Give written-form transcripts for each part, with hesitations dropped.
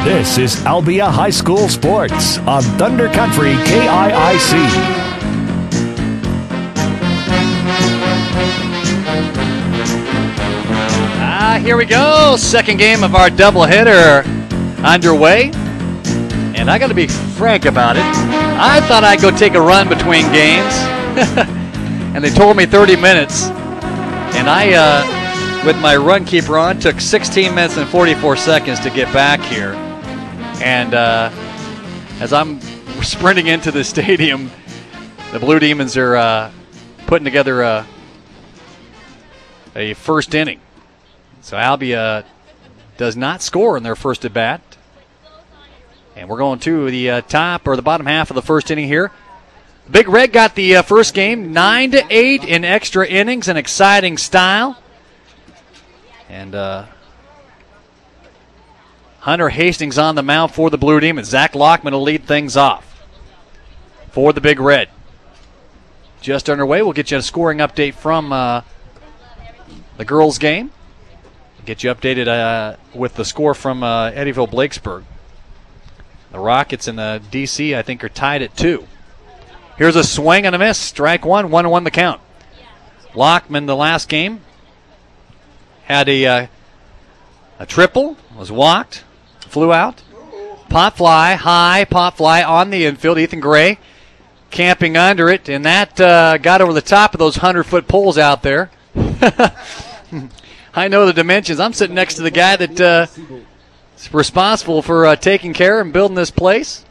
This is Albia High School Sports on Thunder Country KIIC. Here we go. Second game of our doubleheader underway. And I got to be frank about it. I thought I'd go take a run between games. And they told me 30 minutes. And I, with my run keeper on, took 16 minutes and 44 seconds to get back here. And as I'm sprinting into the stadium, the Blue Demons are putting together a first inning. So Albia does not score in their first at bat. And we're going to the top or the bottom half of the first inning here. Big Red got the first game 9-8 in extra innings, an exciting style. And Hunter Hastings on the mound for the Blue Demons. Zach Lockman will lead things off for the Big Red. Just underway. We'll get you a scoring update from the girls' game. Get you updated with the score from Eddyville-Blakesburg. The Rockets and the DC, I think, are tied at 2. Here's a swing and a miss. Strike one, 1-1 the count. Lockman, the last game, had a triple, was walked, flew out. Pop fly, high pop fly on the infield. Ethan Gray camping under it, and that got over the top of those 100-foot poles out there. I know the dimensions. I'm sitting next to the guy that is responsible for taking care and building this place,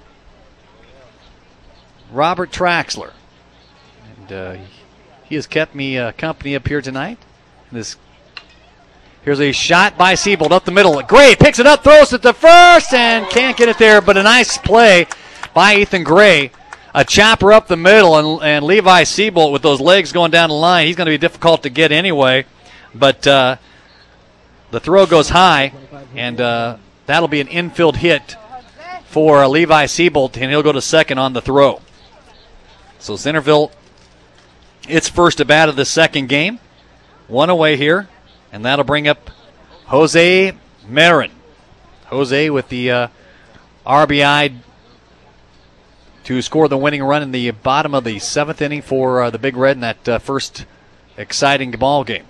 Robert Traxler. And he has kept me company up here tonight. Here's a shot by Siebold up the middle. Gray picks it up, throws it to first, and can't get it there, but a nice play by Ethan Gray. A chopper up the middle, and Levi Siebold with those legs going down the line, he's going to be difficult to get anyway. But the throw goes high, and that'll be an infield hit for Levi Siebold, and he'll go to second on the throw. So Centerville, its first at bat of the second game. One away here, and that'll bring up Jose Marin. Jose with the RBI to score the winning run in the bottom of the seventh inning for the Big Red in that first exciting ball game.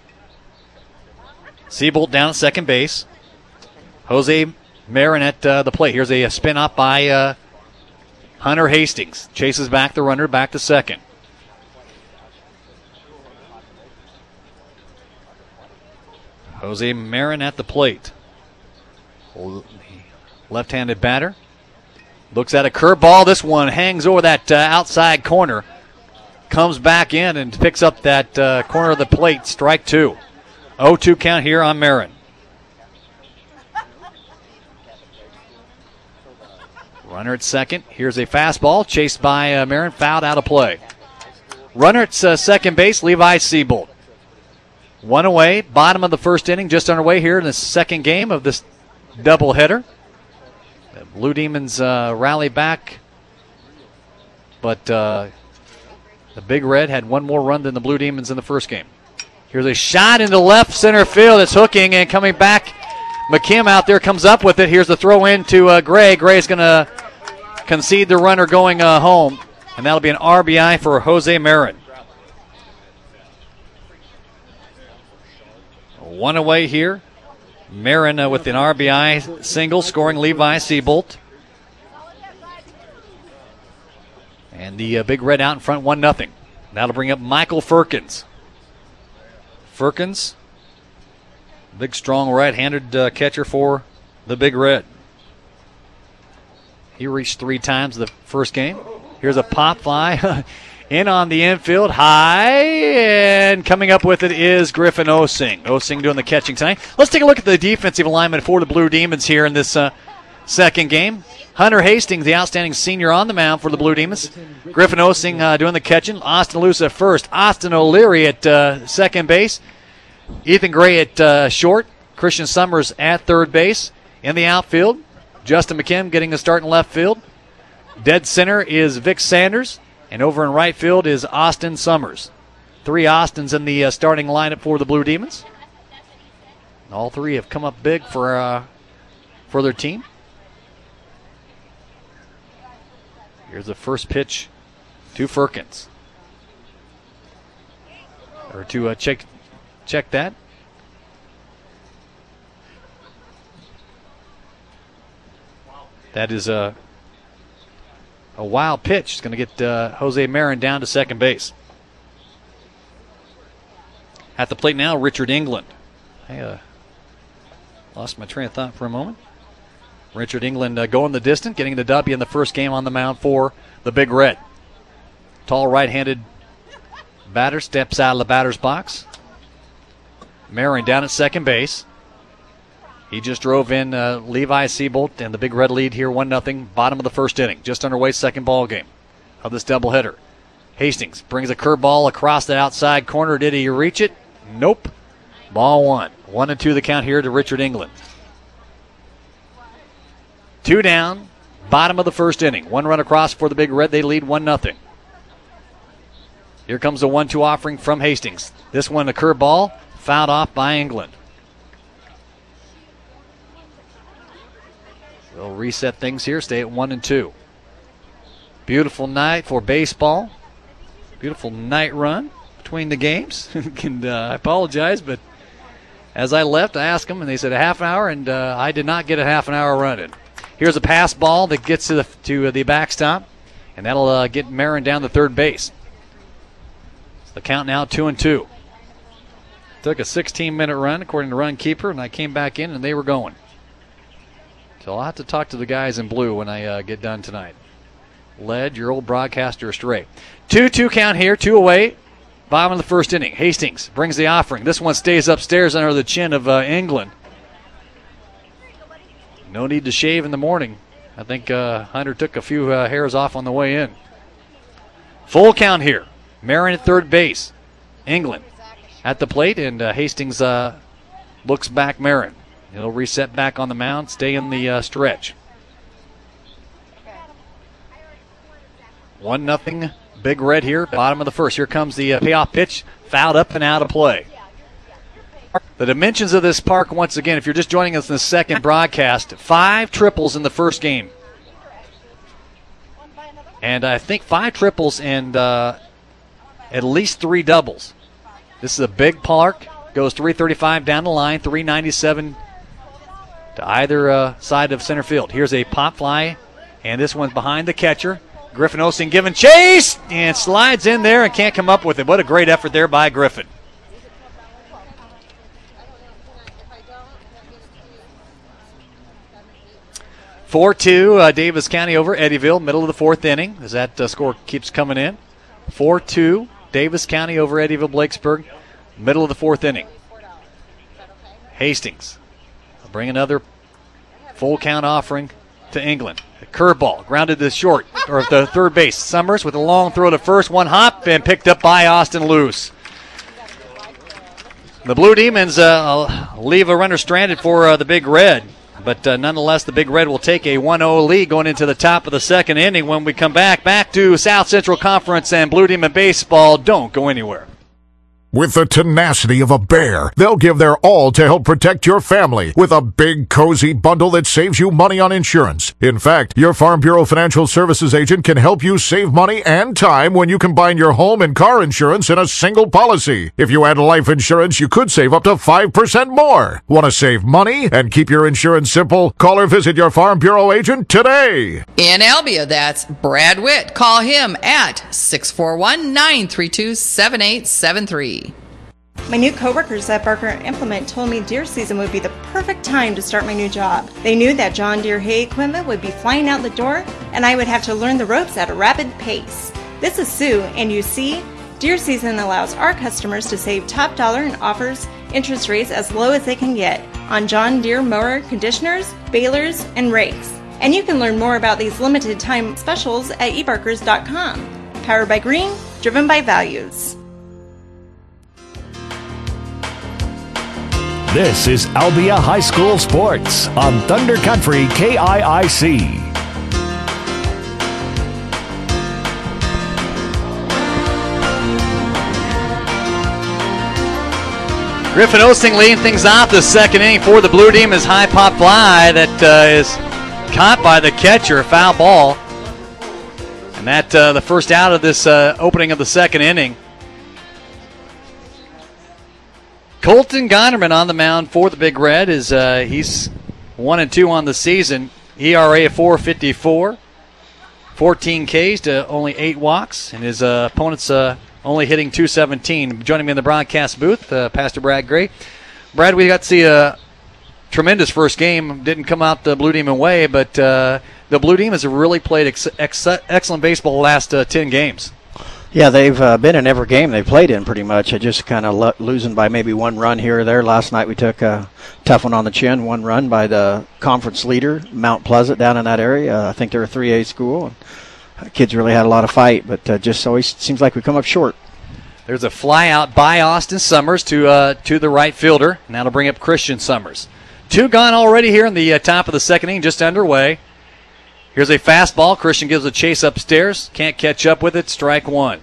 Siebold down at second base. Jose Marin at the plate. Here's a spin up by Hunter Hastings. Chases back the runner, back to second. Jose Marin at the plate. Left-handed batter. Looks at a curveball. This one hangs over that outside corner. Comes back in and picks up that corner of the plate. Strike two. 0-2 count here on Marin. Runner at second. Here's a fastball chased by Marin. Fouled out of play. Runner at second base, Levi Siebold. One away. Bottom of the first inning. Just underway here in the second game of this doubleheader. The Blue Demons rally back. But the Big Red had one more run than the Blue Demons in the first game. Here's a shot into left center field. It's hooking and coming back. McKim out there comes up with it. Here's the throw in to Gray. Gray's going to concede the runner going home. And that'll be an RBI for Jose Marin. One away here. Marin with an RBI single, scoring Levi Siebold. And the Big Red out in front, 1-0. That'll bring up Michael Firkins. Firkins, big, strong right-handed catcher for the Big Red. He reached 3 times the first game. Here's a pop fly in on the infield, high, and coming up with it is Griffin Osing. Osing doing the catching tonight. Let's take a look at the defensive alignment for the Blue Demons here in this second game. Hunter Hastings, the outstanding senior on the mound for the Blue Demons. Griffin Osing doing the catching. Austin Luce at first. Austin O'Leary at second base. Ethan Gray at short. Christian Summers at third base. In the outfield, Justin McKim getting the start in left field. Dead center is Vic Sanders. And over in right field is Austin Summers. 3 Austins in the starting lineup for the Blue Demons. All 3 have come up big for their team. Here's the first pitch to Firkins. Or to check that. That is a wild pitch. It's going to get Jose Marin down to second base. At the plate now, Richard England. I lost my train of thought for a moment. Richard England going the distance, getting the W in the first game on the mound for the Big Red. Tall right-handed batter steps out of the batter's box. Marin down at second base. He just drove in Levi Seabolt, and the Big Red lead here 1-0, bottom of the first inning. Just underway, second ball game of this doubleheader. Hastings brings a curveball across the outside corner. Did he reach it? Nope. Ball one. 1-2 the count here to Richard England. 2 down, bottom of the first inning. 1 run across for the Big Red. They lead 1-0. Here comes the 1-2 offering from Hastings. This one a curveball, fouled off by England. We'll reset things here, stay at 1-2. Beautiful night for baseball. Beautiful night run between the games. And I apologize, but as I left, I asked them, and they said a half an hour, and I did not get a half an hour run in. Here's a pass ball that gets to the backstop, and that'll get Marin down to third base. So the count now 2-2. Took a 16-minute run, according to Run Keeper, and I came back in, and they were going. So I'll have to talk to the guys in blue when I get done tonight. Led your old broadcaster astray. 2-2 count here, 2 away. Bottom of the first inning. Hastings brings the offering. This one stays upstairs under the chin of England. No need to shave in the morning. I think Hunter took a few hairs off on the way in. Full count here. Marin at third base. England at the plate, and Hastings looks back Marin. He'll reset back on the mound, stay in the stretch. 1-0 Big Red here, bottom of the first. Here comes the payoff pitch, fouled up and out of play. The dimensions of this park, once again, if you're just joining us in the second broadcast, 5 triples in the first game. And I think 5 triples and at least 3 doubles. This is a big park. Goes 335 down the line, 397 to either side of center field. Here's a pop fly, and this one's behind the catcher. Griffin Osteen giving chase, and slides in there and can't come up with it. What a great effort there by Griffin. Davis County over Eddyville, middle of the fourth inning, as that score keeps coming in. 4-2, Davis County over Eddyville Blakesburg, middle of the fourth inning. Hastings bring another full count offering to England. A curveball grounded to short, or the third base. Summers with a long throw to first, one hop, and picked up by Austin Luce. The Blue Demons leave a runner stranded for the Big Red, but nonetheless the Big Red will take a 1-0 lead going into the top of the second inning. When we come back to South Central Conference and Blue Demon baseball. Don't go anywhere. With the tenacity of a bear, they'll give their all to help protect your family with a big, cozy bundle that saves you money on insurance. In fact, your Farm Bureau Financial Services agent can help you save money and time when you combine your home and car insurance in a single policy. If you add life insurance, you could save up to 5% more. Want to save money and keep your insurance simple? Call or visit your Farm Bureau agent today. In Albia, that's Brad Witt. Call him at 641-932-7873. My new coworkers at Barker Implement told me deer season would be the perfect time to start my new job. They knew that John Deere hay equipment would be flying out the door, and I would have to learn the ropes at a rapid pace. This is Sue, and you see, deer season allows our customers to save top dollar and offers interest rates as low as they can get on John Deere mower conditioners, balers, and rakes. And you can learn more about these limited time specials at ebarkers.com. Powered by Green, driven by values. This is Albia High School Sports on Thunder Country KIIC. Griffin Osteen leading things off the second inning for the Blue Demons. High pop fly that is caught by the catcher. Foul ball. And that the first out of this opening of the second inning. Colton Gonnerman on the mound for the Big Red. He's 1-2 on the season. ERA of 4.54. 14 Ks to only 8 walks. And his opponent's only hitting .217. Joining me in the broadcast booth, Pastor Brad Gray. Brad, we got to see a tremendous first game. Didn't come out the Blue Demon way, but the Blue Demons have really played excellent baseball the last 10 games. Yeah, they've been in every game they've played in pretty much. Just kind of losing by maybe one run here or there. Last night we took a tough one on the chin, 1 run by the conference leader, Mount Pleasant, down in that area. I think they're a 3A school. And kids really had a lot of fight, but just always seems like we come up short. There's a fly out by Austin Summers to the right fielder, and that'll bring up Christian Summers. 2 gone already here in the top of the second inning, just underway. Here's a fastball. Christian gives a chase upstairs. Can't catch up with it. Strike 1.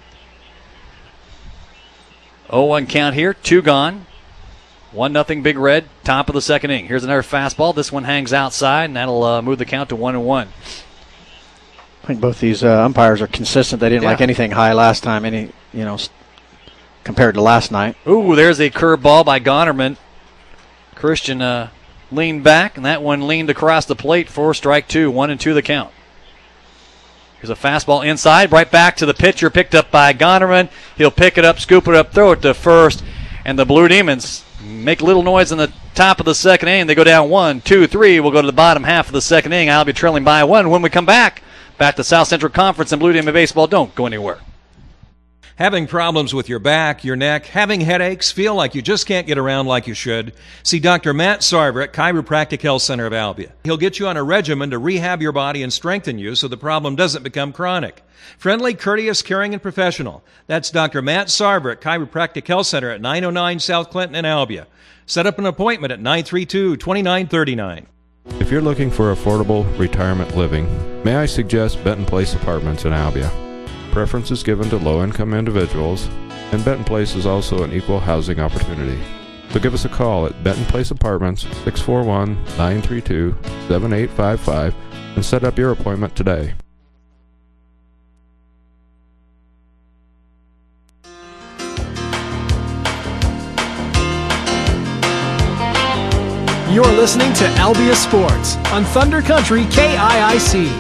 0-1 count here. 2 gone. 1-0 Big Red. Top of the second inning. Here's another fastball. This one hangs outside, and that'll move the count to 1-1. I think both these umpires are consistent. They didn't like anything high last time, compared to last night. Ooh, there's a curveball by Gonnerman. Christian leaned back, and that one leaned across the plate for strike 2. 1-2 the count. Here's a fastball inside, right back to the pitcher, picked up by Gonnerman. He'll pick it up, scoop it up, throw it to first, and the Blue Demons make a little noise in the top of the second inning. They go down 1, 2, 3. We'll go to the bottom half of the second inning. I'll be trailing by 1 when we come back to South Central Conference and Blue Demon Baseball. Don't go anywhere. Having problems with your back, your neck, having headaches, feel like you just can't get around like you should? See Dr. Matt Sarver at Chiropractic Health Center of Albia. He'll get you on a regimen to rehab your body and strengthen you so the problem doesn't become chronic. Friendly, courteous, caring, and professional. That's Dr. Matt Sarver at Chiropractic Health Center at 909 South Clinton in Albia. Set up an appointment at 932-2939. If you're looking for affordable retirement living, may I suggest Benton Place Apartments in Albia. Preference is given to low-income individuals, and Benton Place is also an equal housing opportunity. So give us a call at Benton Place Apartments, 641-932-7855, and set up your appointment today. You're listening to Albia Sports on Thunder Country KIIC.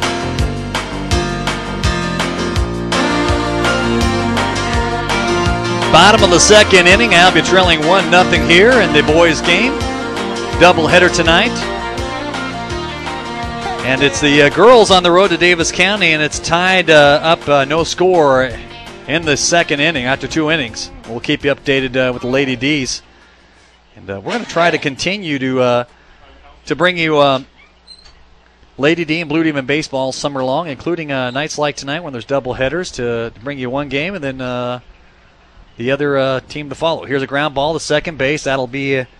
Bottom of the second inning, Albia trailing 1-0 here in the boys' game. Doubleheader tonight. And it's the girls on the road to Davis County, and it's tied up no score in the second inning after 2 innings. We'll keep you updated with the Lady D's. And we're going to try to continue to bring you Lady D and Blue Demon baseball summer long, including nights like tonight when there's doubleheaders to bring you one game and then the other team to follow. Here's a ground ball to second base. That'll be a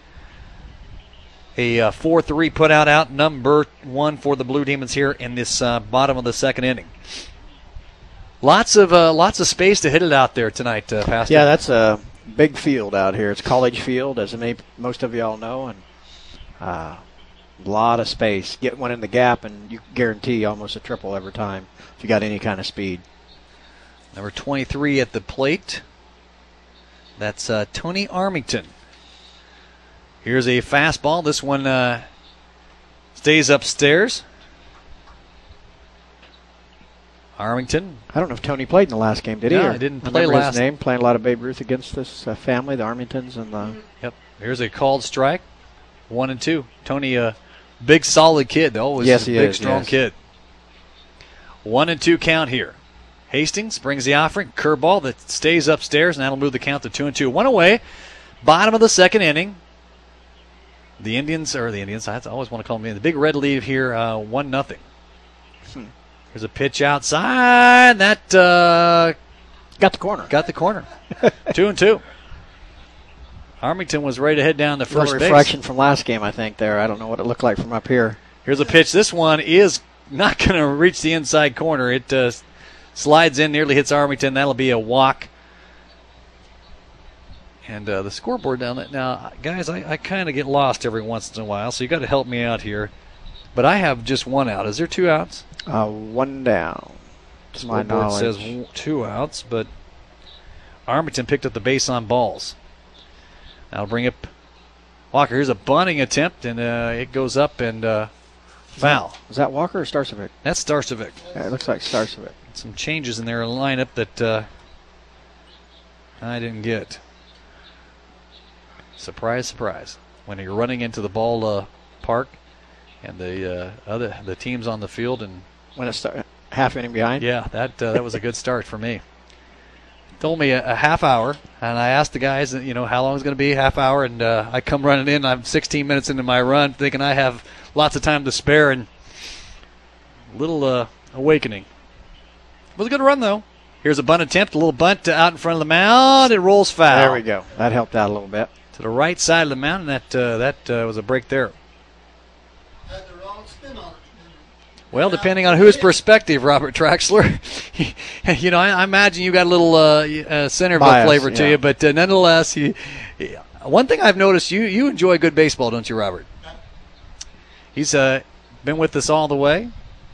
4-3 put out number 1 for the Blue Demons here in this bottom of the second inning. Lots of space to hit it out there tonight, Pastor. Yeah, that's a big field out here. It's College Field, as most of you all know, and a lot of space. Get one in the gap, and you guarantee almost a triple every time if you got any kind of speed. Number 23 at the plate. That's Tony Armington. Here's a fastball. This one stays upstairs. Armington. I don't know if Tony played in the last game, did he? No, he didn't play last. His name, playing a lot of Babe Ruth against this family, the Armingtons. And the Yep. Here's a called strike. 1-2. Tony, a big, solid kid, though. Yes, he is. Big, strong kid. 1-2 count here. Hastings brings the offering. Curveball that stays upstairs, and that'll move the count to 2-2. One away. Bottom of the second inning. The Indians, I always want to call them the Big Red lead here, 1-0. There's a pitch outside. That got the corner. 2-2. Armington was ready to head down to first base. Reflection from last game, I think, there. I don't know what it looked like from up here. Here's a pitch. This one is not going to reach the inside corner. It slides in, nearly hits Armington. That'll be a walk. And the scoreboard down there. Now, guys, I kind of get lost every once in a while, so you got to help me out here. But I have just one out. Is there 2 outs? 1 down. to my Scoreboard knowledge. says 2 outs, but Armington picked up the base on balls. That'll bring up Walker. Here's a bunting attempt, and it goes up and foul. Is that Walker or Starcevic? That's Starcevic. Yeah, it looks like Starcevic. Some changes in their lineup that I didn't get. Surprise, surprise. When you're running into the ball park and the team's on the field, and when it's half inning behind? Yeah, that was a good start for me. Told me a half hour, and I asked the guys, how long it's going to be, half hour, and I come running in. I'm 16 minutes into my run, thinking I have lots of time to spare, and a little awakening. It was a good run, though. Here's a bunt attempt, a little bunt out in front of the mound. It rolls foul. There we go. That helped out a little bit. To the right side of the mound, and that was a break there. Well, depending on whose perspective, Robert Traxler. I imagine you got a little Centerville bias, flavor to you, but nonetheless, one thing I've noticed, you enjoy good baseball, don't you, Robert? He's been with us all the way.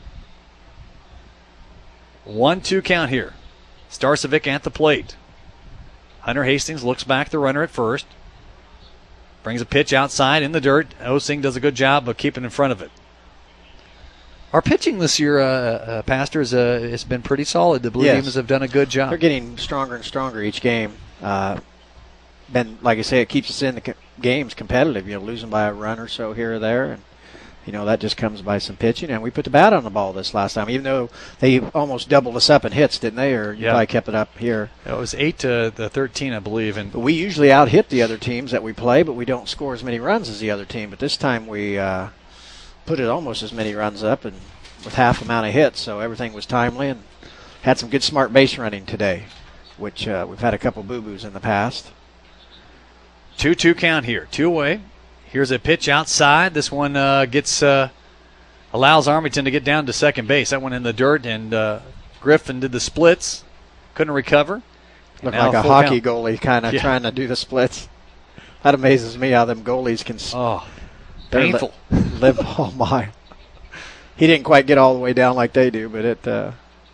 1-2 count here. Starcevic at the plate. Hunter Hastings looks back the runner at first. Brings a pitch outside in the dirt. Osing does a good job of keeping in front of it. Our pitching this year, Pastor, has been pretty solid. The Blue Demons have done a good job. They're getting stronger and stronger each game. Like I say, it keeps us in the games competitive. Losing by a run or so here or there, and that just comes by some pitching. And we put the bat on the ball this last time, even though they almost doubled us up in hits, didn't they? Or you probably kept it up here. It was 8-13, I believe. But we usually out-hit the other teams that we play, but we don't score as many runs as the other team. But this time we put it almost as many runs up and with half amount of hits, so everything was timely and had some good smart base running today, which we've had a couple boo-boos in the past. 2-2 count here, 2 away. Here's a pitch outside. This one allows Armington to get down to second base. That one in the dirt, and Griffin did the splits, couldn't recover. Looked like a hockey goalie kind of trying to do the splits. That amazes me how them goalies can painful. Live. Oh, my. He didn't quite get all the way down like they do, but it.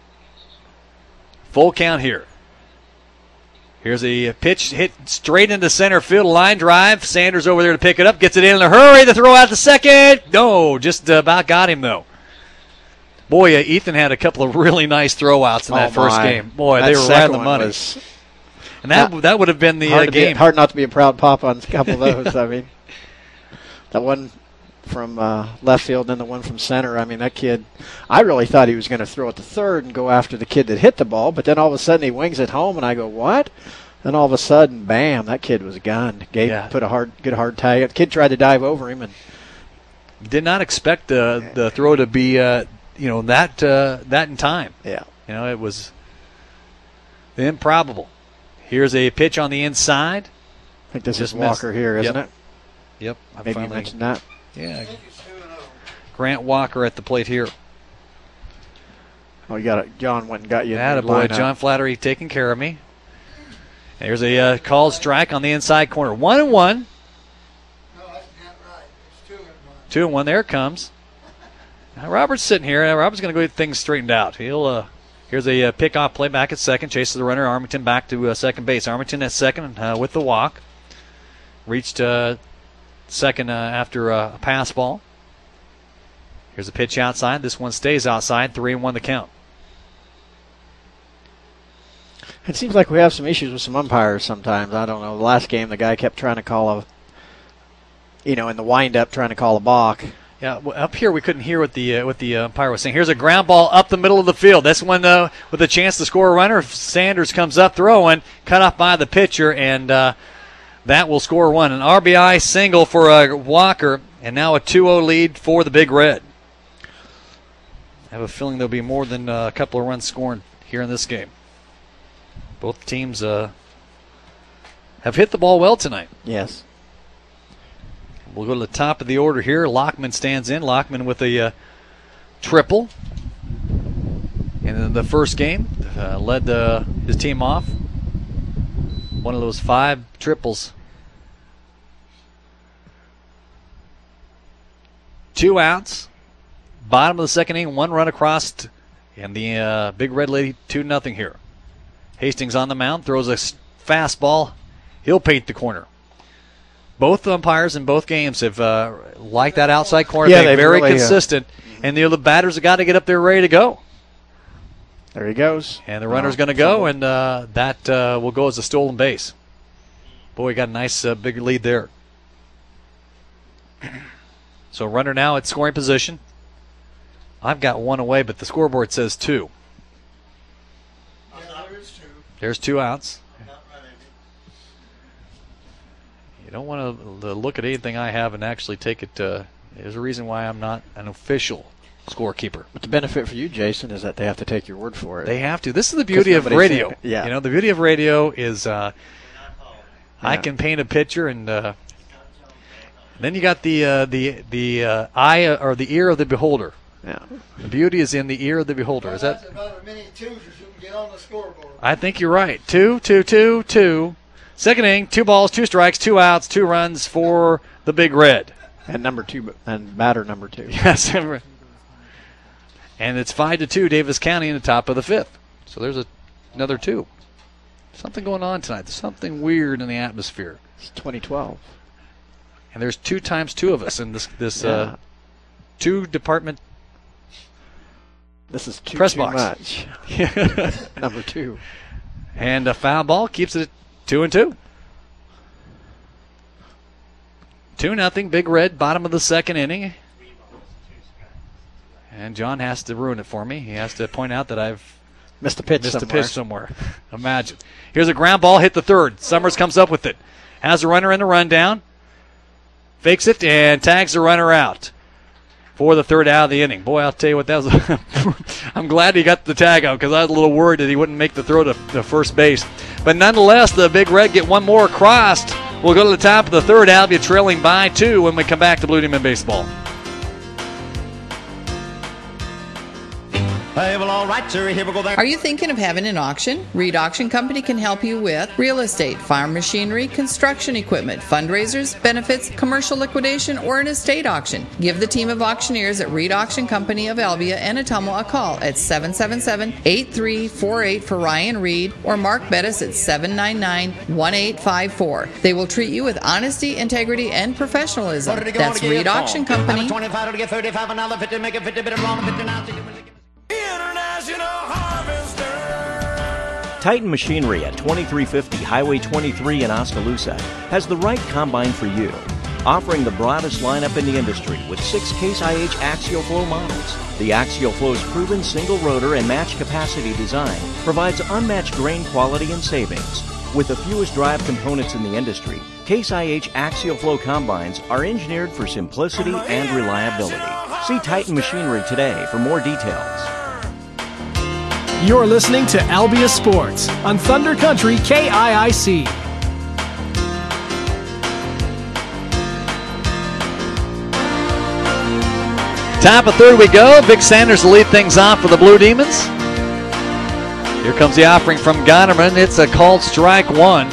Full count here. Here's a pitch hit straight into center field, line drive. Sanders over there to pick it up, gets it in a hurry to throw out to second. No, just about got him, though. Boy, Ethan had a couple of really nice throwouts in that first game. Boy, they were right on the money. And that would have been the game. Hard not to be a proud pop on a couple of those. I mean, that one from left field and then the one from center. I mean, that kid, I really thought he was going to throw it to third and go after the kid that hit the ball, but then all of a sudden he wings it home, and I go, what? Then all of a sudden, bam, that kid was gone. Put a good hard tag. The kid tried to dive over him. And did not expect the throw to be, that in time. Yeah. It was improbable. Here's a pitch on the inside. I think this is Walker here, isn't it? Yep. Maybe you mentioned that. Yeah. Grant Walker at the plate here. Oh, you got it. John went and got you. Attaboy, John Flattery taking care of me. There's a called strike on the inside corner. 1-1. No, that's not right. It's 2-1. 2-1. There it comes. Now Robert's sitting here. Robert's going to go get things straightened out. Here's a pickoff play back at second. Chases the runner. Armington back to second base. Armington at second with the walk. Reached second after a pass ball. Here's a pitch outside. This one stays outside. 3-1 the count. It seems like we have some issues with some umpires sometimes. I don't know. The last game, the guy kept trying to call in the wind-up, trying to call a balk. Yeah, up here we couldn't hear what the umpire was saying. Here's a ground ball up the middle of the field. This one with a chance to score a runner. Sanders comes up throwing, cut off by the pitcher, and that will score one. An RBI single for Walker, and now a 2-0 lead for the Big Red. I have a feeling there'll be more than a couple of runs scored here in this game. Both teams have hit the ball well tonight. Yes. We'll go to the top of the order here. Lockman stands in. Lockman with a triple in the first game. Led his team off. One of those 5 triples. 2 outs. Bottom of the second inning. 1 run across And the Big Red Lady 2-0 here. Hastings on the mound, throws a fastball. He'll paint the corner. Both umpires in both games have liked that outside corner. Yeah, they're very really, consistent. And the batters have got to get up there ready to go. There he goes. And the runner's going to go, and that will go as a stolen base. Boy, got a nice big lead there. So runner now at scoring position. I've got one away, but the scoreboard says 2. There's 2 outs. You don't want to look at anything I have and actually take it. There's a reason why I'm not an official scorekeeper. But the benefit for you, Jason, is that they have to take your word for it. They have to. This is the beauty of radio. Yeah. You know, the beauty of radio is I can paint a picture, and then you got the eye or the ear of the beholder. Yeah. The beauty is in the ear of the beholder. Is that? That's about as many 2s as you can get on the scoreboard. I think you're right. 2, 2, 2, 2. Second inning, 2 balls, 2 strikes, 2 outs, 2 runs for the Big Red. And number 2, and batter number 2. Yes. And it's 5-2, Davis County in the top of the 5th. So there's another 2. Something going on tonight. There's something weird in the atmosphere. It's 2012. And there's 2 times 2 of us in this 2-department. This is press too box. Much. Number 2. And a foul ball keeps it at 2-2. 2-0, Big Red, bottom of the second inning. And John has to ruin it for me. He has to point out that I've missed a pitch somewhere. Imagine. Here's a ground ball, hit the third. Summers comes up with it. Has a runner in the rundown. Fakes it and tags the runner out for the third out of the inning. Boy, I'll tell you what, that was. I'm glad he got the tag out because I was a little worried that he wouldn't make the throw to first base. But nonetheless, the Big Red get one more across. We'll go to the top of the third. Albia trailing by 2 when we come back to Blue Demon Baseball. Hey, well, all right, sir. Here we go. Are you thinking of having an auction? Reed Auction Company can help you with real estate, farm machinery, construction equipment, fundraisers, benefits, commercial liquidation, or an estate auction. Give the team of auctioneers at Reed Auction Company of Albia and Atomo a call at 777-8348 for Ryan Reed or Mark Bettis at 799-1854. They will treat you with honesty, integrity, and professionalism. That's Reed Auction Company. 25 to get 35, another 50, make it 50, bit of wrong, 50 now. Titan Machinery at 2350 Highway 23 in Oskaloosa has the right combine for you, offering the broadest lineup in the industry with 6 Case IH Axial Flow models. The Axial Flow's proven single rotor and match capacity design provides unmatched grain quality and savings. With the fewest drive components in the industry, Case IH Axial Flow combines are engineered for simplicity and reliability. See Titan Machinery today for more details. You're listening to Albia Sports on Thunder Country KIIC. Top of third we go. Vic Sanders will lead things off for the Blue Demons. Here comes the offering from Gonerman. It's a called strike 1.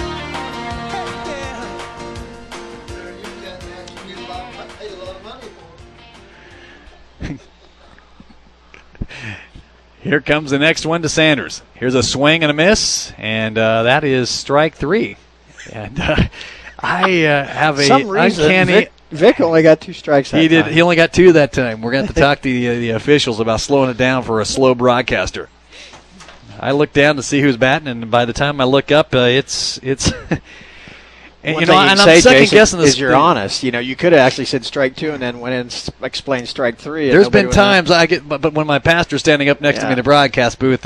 Here comes the next one to Sanders. Here's a swing and a miss, and that is strike 3. And I have a uncanny. Vic only got 2 strikes that time. He only got 2 that time. We're going to have to talk to the officials about slowing it down for a slow broadcaster. I look down to see who's batting, and by the time I look up, it's. And, One you thing know, you and can I'm say, second Jason, guessing this. is you're honest. You know, you could have actually said strike 2 and then went in and explained strike 3. There's been times I get, but when my pastor's standing up next to me in the broadcast booth,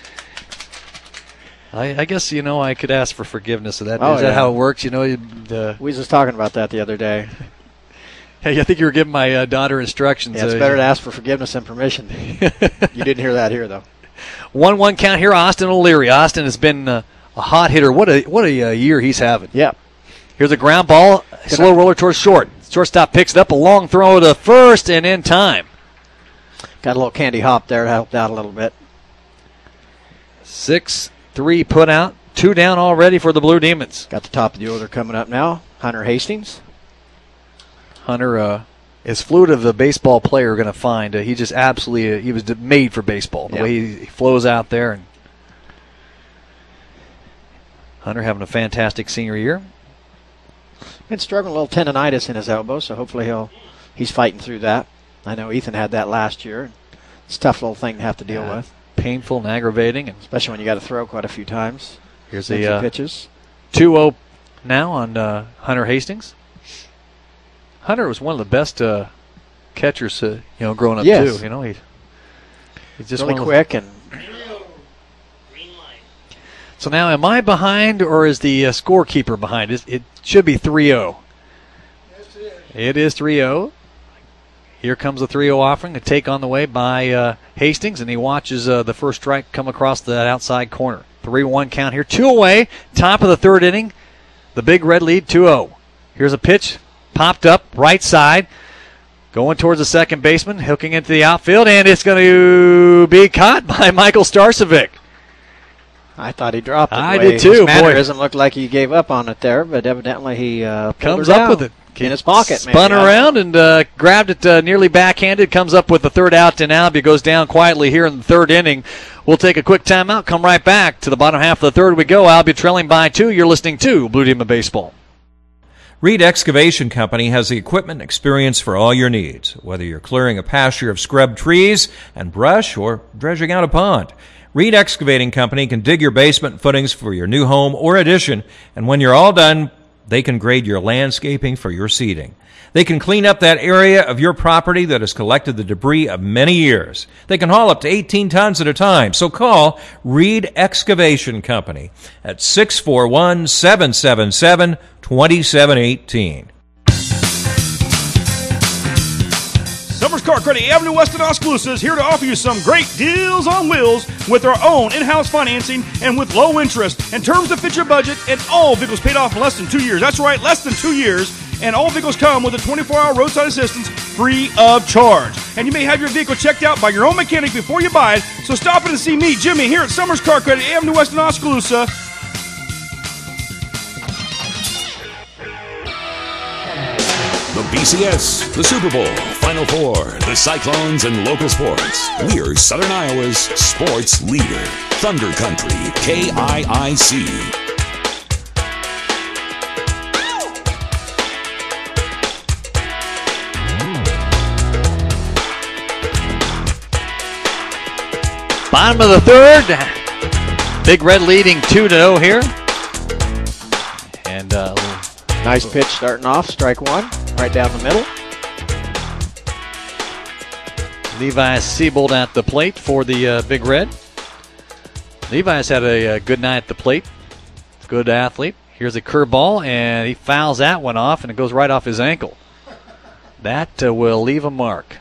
I guess I could ask for forgiveness of that. Is that how it works? We was just talking about that the other day. Hey, I think you were giving my daughter instructions. Yeah, it's better to ask for forgiveness than permission. You didn't hear that here, though. 1-1 count here. Austin O'Leary. Austin has been a hot hitter. What a year he's having. Yeah. Here's a ground ball, slow roller towards short. Shortstop picks it up, a long throw to first, and in time. Got a little candy hop there, helped out a little bit. 6-3 put out, 2 down already for the Blue Demons. Got the top of the order coming up now. Hunter Hastings. Hunter as fluid of a baseball player you're going to find. He just absolutely he was made for baseball. The way he flows out there. And Hunter having a fantastic senior year. Been struggling a little tendonitis in his elbow, so hopefully he's fighting through that. I know Ethan had that last year. It's a tough little thing to have to deal with. Painful and aggravating, and especially when you got to throw quite a few times. Here's the pitches. 2-0 now on Hunter Hastings. Hunter was one of the best catchers, growing up too. He's just really quick and. So now, am I behind, or is the scorekeeper behind? It should be 3-0. Yes, it is. It is 3-0. Here comes the 3-0 offering, a take on the way by Hastings, and he watches the first strike come across that outside corner. 3-1 count here. 2 away, top of the third inning. The Big Red lead, 2-0. Here's a pitch, popped up, right side. Going towards the second baseman, hooking into the outfield, and it's going to be caught by Michael Starcevic. I thought he dropped it. I did too. His mannerism looked like he gave up on it there, but evidently he comes up with it in his pocket. Spun around and grabbed it nearly backhanded. Comes up with the third out, and Albia goes down quietly here in the third inning. We'll take a quick timeout. Come right back to the bottom half of the third. We go. Albia trailing by 2. You're listening to Blue Demon Baseball. Reed Excavation Company has the equipment and experience for all your needs, whether you're clearing a pasture of scrub trees and brush or dredging out a pond. Reed Excavating Company can dig your basement footings for your new home or addition, and when you're all done, they can grade your landscaping for your seeding. They can clean up that area of your property that has collected the debris of many years. They can haul up to 18 tons at a time, so call Reed Excavation Company at 641-777-2718. Summers Car Credit Avenue West in Oskaloosa is here to offer you some great deals on wheels with our own in-house financing and with low interest and terms that fit your budget, and all vehicles paid off in less than 2 years. That's right, less than 2 years. And all vehicles come with a 24-hour roadside assistance free of charge. And you may have your vehicle checked out by your own mechanic before you buy it. So stop in and see me, Jimmy, here at Summers Car Credit Avenue West in Oskaloosa. The BCS, the Super Bowl, Final Four, the Cyclones, and local sports. We're Southern Iowa's sports leader. Thunder Country, KIIC. Bottom of the third. Big Red leading 2-0 here. And nice pitch starting off. Strike one. Right down the middle. Levi Siebold at the plate for the Big Red. Levi's had a good night at the plate. Good athlete. Here's a curveball, and he fouls that one off, and it goes right off his ankle. That will leave a mark.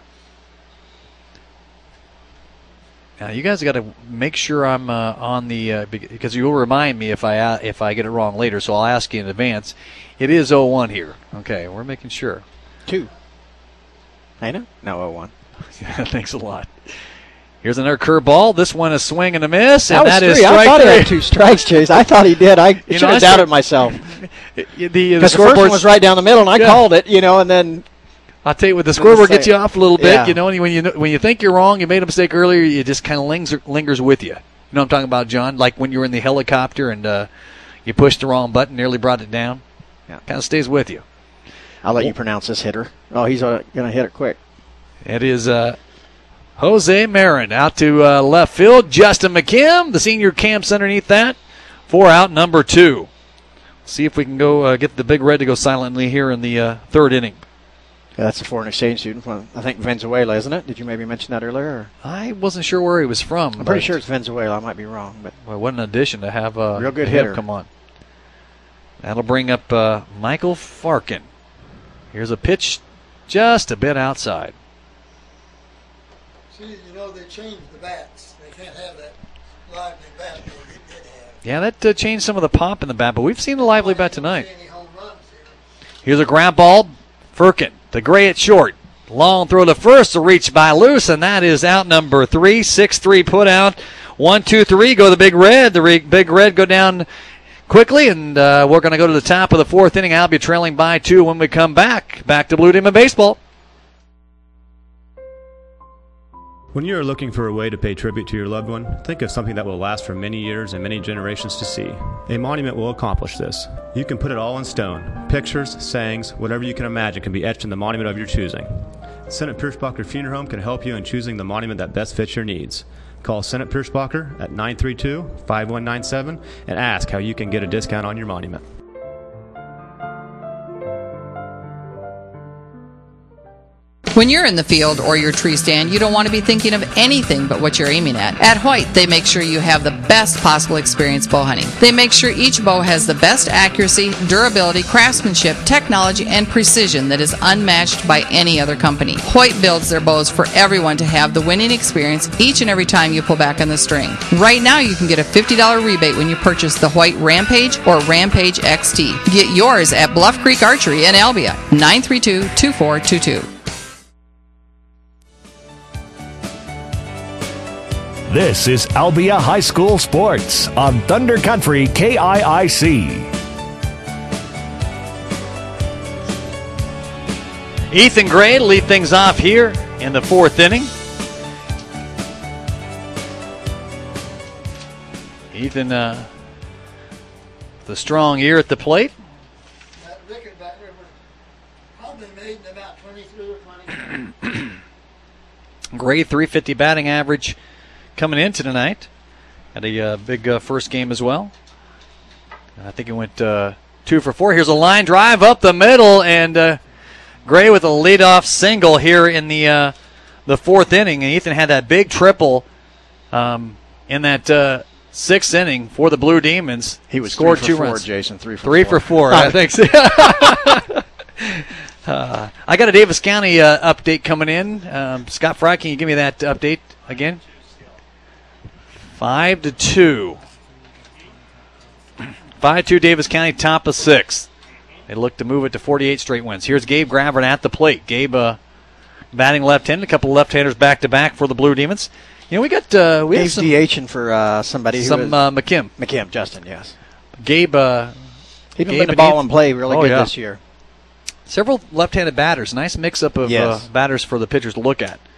Now, you guys got to make sure I'm on the because you'll remind me if I get it wrong later. So I'll ask you in advance. It is 0-1 here. Okay, we're making sure. 2. Ain't it? No, 0-1. Thanks a lot. Here's another curveball. This one is swing and a miss, and that is 3. strike I thought 3. he had 2 strikes, Chase. I thought he did. I should have doubted myself. The first one was right down the middle, and I called it. And then. I'll tell you what, the scoreboard gets you off a little bit, and when you think you're wrong, you made a mistake earlier, it just kind of lingers with you. You know what I'm talking about, John? Like when you were in the helicopter and you pushed the wrong button, nearly brought it down. Yeah. Kind of stays with you. I'll let you pronounce this hitter. Oh, he's going to hit it quick. It is Jose Marin out to left field. Justin McKim, the senior, camps underneath that. 4 out, number 2. See if we can go get the Big Red to go silently here in the third inning. Yeah, that's a foreign exchange student from, I think, Venezuela, isn't it? Did you maybe mention that earlier? Or? I wasn't sure where he was from. I'm pretty sure it's Venezuela. I might be wrong. But what an addition to have a real good hitter. Come on. That'll bring up Michael Farkin. Here's a pitch just a bit outside. See, they changed the bats. They can't have that lively bat they did have. Yeah, that changed some of the pop in the bat, but we've seen the lively bat tonight. Here's a ground ball. Firkin, the gray at short. Long throw to first, a reach by Luce, and that is out number 3. 6-3 put out. 1-2-3 go the Big Red. The Big Red go down quickly, and we're going to go to the top of the fourth inning. Albia trailing by 2 when we come back. Back to Blue Demon Baseball. When you are looking for a way to pay tribute to your loved one, think of something that will last for many years and many generations to see. A monument will accomplish this. You can put it all in stone. Pictures, sayings, whatever you can imagine can be etched in the monument of your choosing. Senate Pierschbacher Funeral Home can help you in choosing the monument that best fits your needs. Call Senate Pierschbacher at 932-5197 and ask how you can get a discount on your monument. When you're in the field or your tree stand, you don't want to be thinking of anything but what you're aiming at. At Hoyt, they make sure you have the best possible experience bow hunting. They make sure each bow has the best accuracy, durability, craftsmanship, technology, and precision that is unmatched by any other company. Hoyt builds their bows for everyone to have the winning experience each and every time you pull back on the string. Right now, you can get a $50 rebate when you purchase the Hoyt Rampage or Rampage XT. Get yours at Bluff Creek Archery in Albia, 932-2422. This is Albia High School Sports on Thunder Country KIIC. Ethan Gray to lead things off here in the fourth inning. Ethan, the strong ear at the plate. That Rickenbacker was probably made in about 23 or 24. Gray, 350 batting average coming into tonight. Had a big first game as well. I think he went 2 for 4. Here's a line drive up the middle, and Gray with a leadoff single here in the fourth inning. And Ethan had that big triple in that sixth inning for the Blue Demons. He was scored 3 for 2 4, runs. Jason. 3 for 3 for 4. I think so. I got a Davis County update coming in. Scott Fry, can you give me that update again? 5-2. 5-2 Davis County, top of 6th. They look to move it to 48 straight wins. Here's Gabe Gravert at the plate. Gabe batting left-handed, a couple of left-handers back-to-back for the Blue Demons. You know, we have some DHing for somebody who McKim. McKim, Justin, yes. Gabe, he's been putting the ball in play really good this year. Several left-handed batters. Nice mix-up of batters for the pitchers to look at.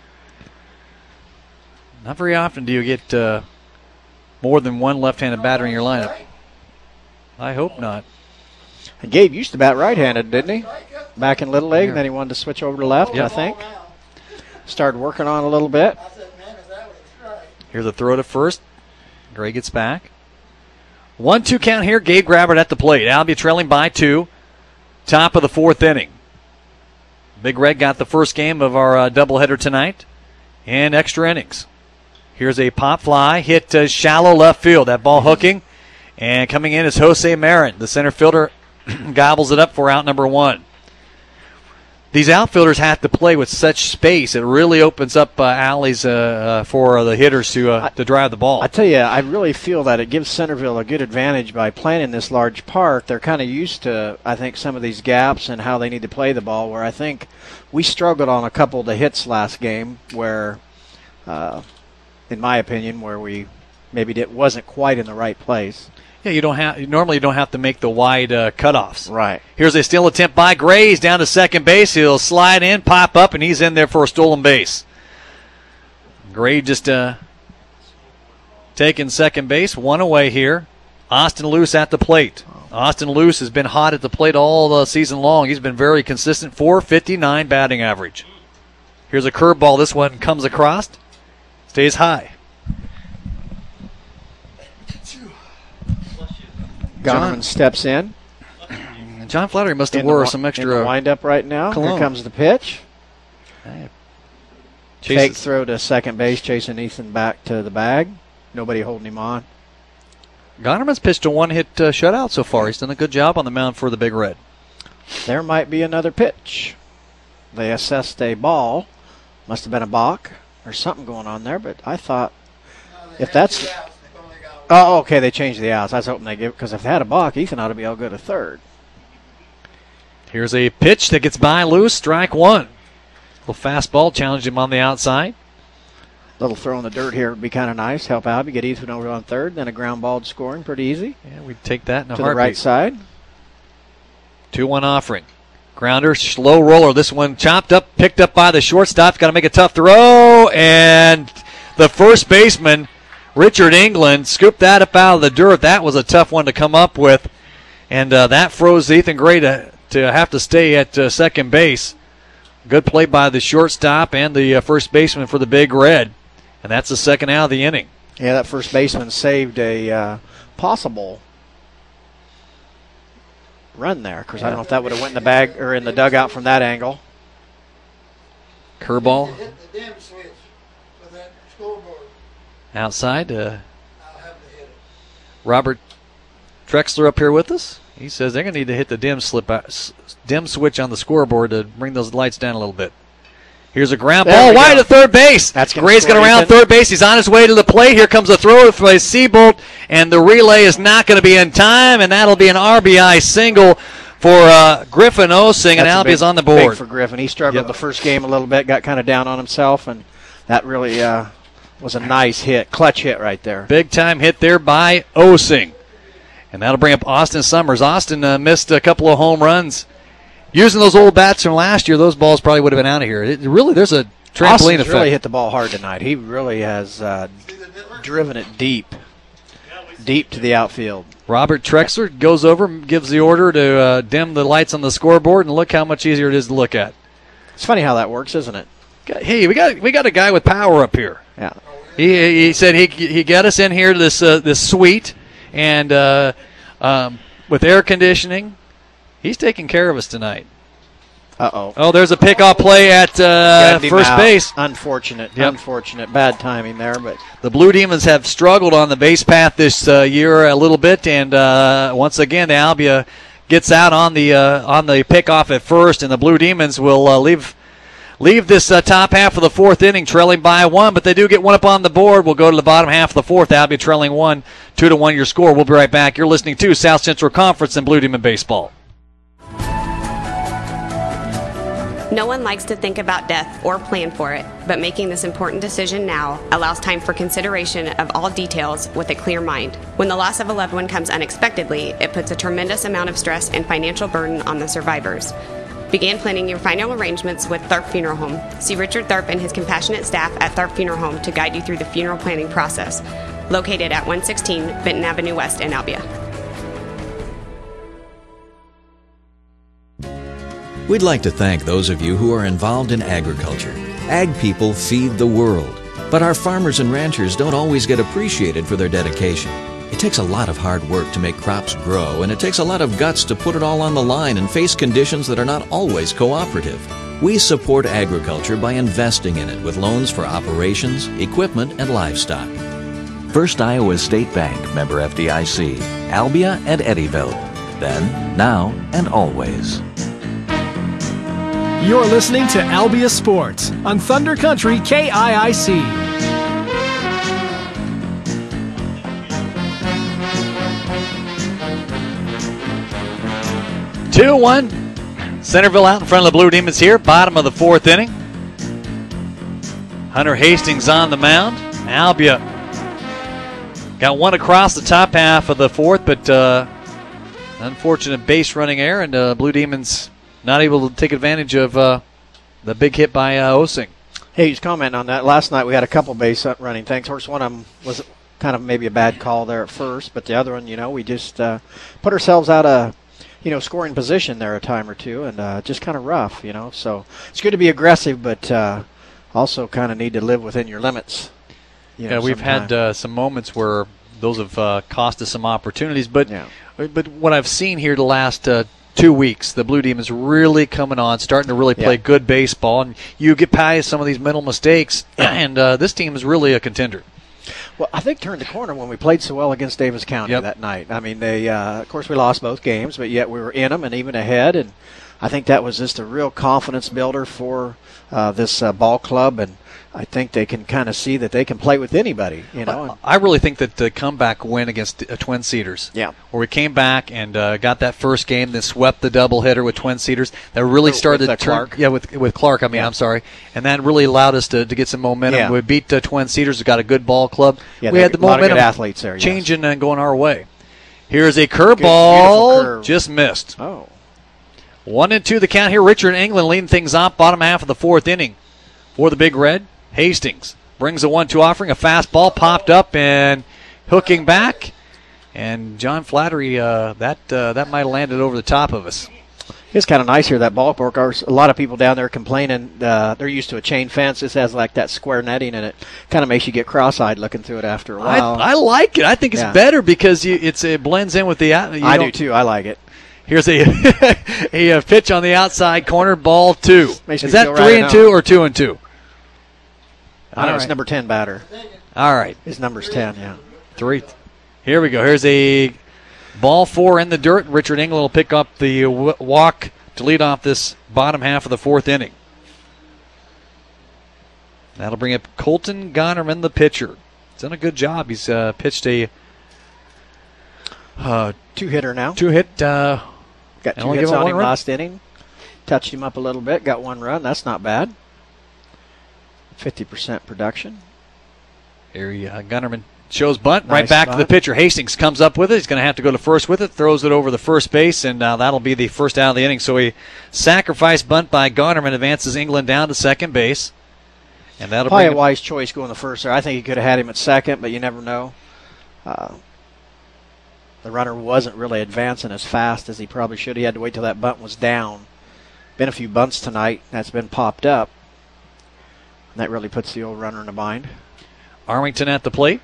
Not very often do you get more than one left-handed batter in your lineup. I hope not. And Gabe used to bat right-handed, didn't he? Back in Little League, and then he wanted to switch over to left, I think. Started working on a little bit. Here's a throw to first. Gray gets back. 1-2 count here. Gabe Gravert at the plate. Albia trailing by 2. Top of the fourth inning. Big Red got the first game of our doubleheader tonight and extra innings. Here's a pop fly, hit shallow left field. That ball hooking, and coming in is Jose Marin. The center fielder gobbles it up for out number 1. These outfielders have to play with such space. It really opens up alleys for the hitters to drive the ball. I tell you, I really feel that it gives Centerville a good advantage by playing in this large park. They're kind of used to, I think, some of these gaps and how they need to play the ball, where I think we struggled on a couple of the hits last game where, in my opinion, where we maybe wasn't quite in the right place. Yeah, you normally don't have to make the wide cutoffs. Right. Here's a steal attempt by Gray. He's down to second base. He'll slide in, pop up, and he's in there for a stolen base. Gray just taking second base. 1 away here. Austin Luce at the plate. Austin Luce has been hot at the plate all the season long. He's been very consistent. .459 batting average. Here's a curveball. This one comes across. Stays high. Gonerman steps in. John Flattery must have wore some extra. In the windup right now. Cologne. Here comes the pitch. Chases. Fake throw to second base, chasing Ethan back to the bag. Nobody holding him on. Gonerman's pitched a one-hit shutout so far. He's done a good job on the mound for the Big Red. There might be another pitch. They assessed a ball. Must have been a balk or something going on there, but I thought if that's... Oh, okay, they changed the outs. I was hoping they give, because if they had a balk, Ethan ought to be all good at third. Here's a pitch that gets by Luce, strike 1. Little fastball, challenged him on the outside. Little throw in the dirt here would be kind of nice. Help out. You get Ethan over on third, then a ground ball scoring. Pretty easy. Yeah, we'd take that in a to heartbeat. The right side. 2-1 offering. Grounder, slow roller. This one chopped up, picked up by the shortstop. Got to make a tough throw, and the first baseman, Richard England, scooped that up out of the dirt. That was a tough one to come up with. And that froze Ethan Gray to have to stay at second base. Good play by the shortstop and the first baseman for the Big Red. And that's the second out of the inning. Yeah, that first baseman saved a possible run there, because I don't know if that would have went in the bag or in the dugout from that angle. Curveball. Hit the dim switch with that scoreboard. Outside. I'll have to hit it. Robert Trexler up here with us. He says they're going to need to hit the dim switch on the scoreboard to bring those lights down a little bit. Here's a ground ball wide to third base. Gray's going around third base. He's on his way to the plate. Here comes a throw by Seabolt, and the relay is not going to be in time, and that'll be an RBI single for Griffin Osing, and Albia's on the board. Big for Griffin. He struggled the first game a little bit, got kind of down on himself, and that really was a nice hit, clutch hit right there. Big-time hit there by Osing. And that'll bring up Austin Summers. Austin missed a couple of home runs. Using those old bats from last year, those balls probably would have been out of here. There's a trampoline Austin's effect. Really hit the ball hard tonight. He really has driven it deep to the outfield. Robert Trexler goes over, gives the order to dim the lights on the scoreboard, and look how much easier it is to look at. It's funny how that works, isn't it? Hey, we got a guy with power up here. Yeah. He said he got us in here to this suite, and with air conditioning. He's taking care of us tonight. Uh-oh. Oh, there's a pickoff play at first base. Unfortunate. Bad timing there. But the Blue Demons have struggled on the base path this year a little bit, and once again, the Albia gets out on the pickoff at first, and the Blue Demons will leave this top half of the fourth inning trailing by 1, but they do get one up on the board. We'll go to the bottom half of the fourth. Albia trailing 1, 2-1 your score. We'll be right back. You're listening to South Central Conference and Blue Demon Baseball. No one likes to think about death or plan for it, but making this important decision now allows time for consideration of all details with a clear mind. When the loss of a loved one comes unexpectedly, it puts a tremendous amount of stress and financial burden on the survivors. Begin planning your final arrangements with Tharp Funeral Home. See Richard Tharp and his compassionate staff at Tharp Funeral Home to guide you through the funeral planning process. Located at 116 Benton Avenue West in Albia. We'd like to thank those of you who are involved in agriculture. Ag people feed the world, but our farmers and ranchers don't always get appreciated for their dedication. It takes a lot of hard work to make crops grow, and it takes a lot of guts to put it all on the line and face conditions that are not always cooperative. We support agriculture by investing in it with loans for operations, equipment, and livestock. First Iowa State Bank, member FDIC, Albia and Eddyville. Then, now, and always. You're listening to Albia Sports on Thunder Country KIIC. 2-1. Centerville out in front of the Blue Demons here, bottom of the fourth inning. Hunter Hastings on the mound. Albia got one across the top half of the fourth, but unfortunate base running error, and Blue Demons not able to take advantage of the big hit by Osing. Hey, he's commenting on that. Last night we had a couple base running things. Of course, one of them was kind of maybe a bad call there at first, but the other one, we just put ourselves out of, scoring position there a time or two, and just kind of rough, So it's good to be aggressive, but also kind of need to live within your limits. We've had some moments where those have cost us some opportunities, but what I've seen here the last 2 weeks, the Blue Demons really coming on, starting to really play good baseball, and you get past some of these mental mistakes, and this team is really a contender. Well, I think turned the corner when we played so well against Davis County that night. I mean, they, of course, we lost both games, but yet we were in them and even ahead, and I think that was just a real confidence builder for this ball club, and I think they can kind of see that they can play with anybody, I really think that the comeback win against Twin Cedars, where we came back and got that first game, then swept the doubleheader with Twin Cedars, that really started to turn. Clark. Yeah, with Clark. I'm sorry, and that really allowed us to get some momentum. Yeah. We beat Twin Cedars. We got a good ball club. Yeah, we had the a lot momentum of good athletes there, changing and going our way. Here's a curveball, just missed. Oh. 1-2 the count here. Richard England leading things off, bottom half of the fourth inning for the Big Red. Hastings brings a 1-2 offering. A fastball popped up and hooking back. And John Flattery, that might have landed over the top of us. It's kind of nice here, that ballpark. A lot of people down there complaining they're used to a chain fence. This has like that square netting, and it kind of makes you get cross-eyed looking through it after a while. I like it. I think it's better because it blends in with the. I do too. I like it. Here's a pitch on the outside corner, ball 2. Is that 3-2 or 2-2? I know it's number 10 batter. All right. His number's 10, yeah. 3. Here we go. Here's a ball 4 in the dirt. Richard England will pick up the walk to lead off this bottom half of the 4th inning. That'll bring up Colton Gonerman, the pitcher. He's done a good job. He's pitched a 2-hitter now. 2-hit. Got 2 hits on him last inning. Touched him up a little bit. Got 1 run. That's not bad. 50% production. Here Gunnerman shows bunt. Nice right back to the pitcher. Hastings comes up with it. He's going to have to go to first with it. Throws it over the first base, and that'll be the first out of the inning. So a sacrifice bunt by Gunnerman advances England down to second base. And that'll probably a wise choice going to first there. I think he could have had him at second, but you never know. The runner wasn't really advancing as fast as he probably should. He had to wait till that bunt was down. Been a few bunts tonight. That's been popped up. And that really puts the old runner in a bind. Armington at the plate.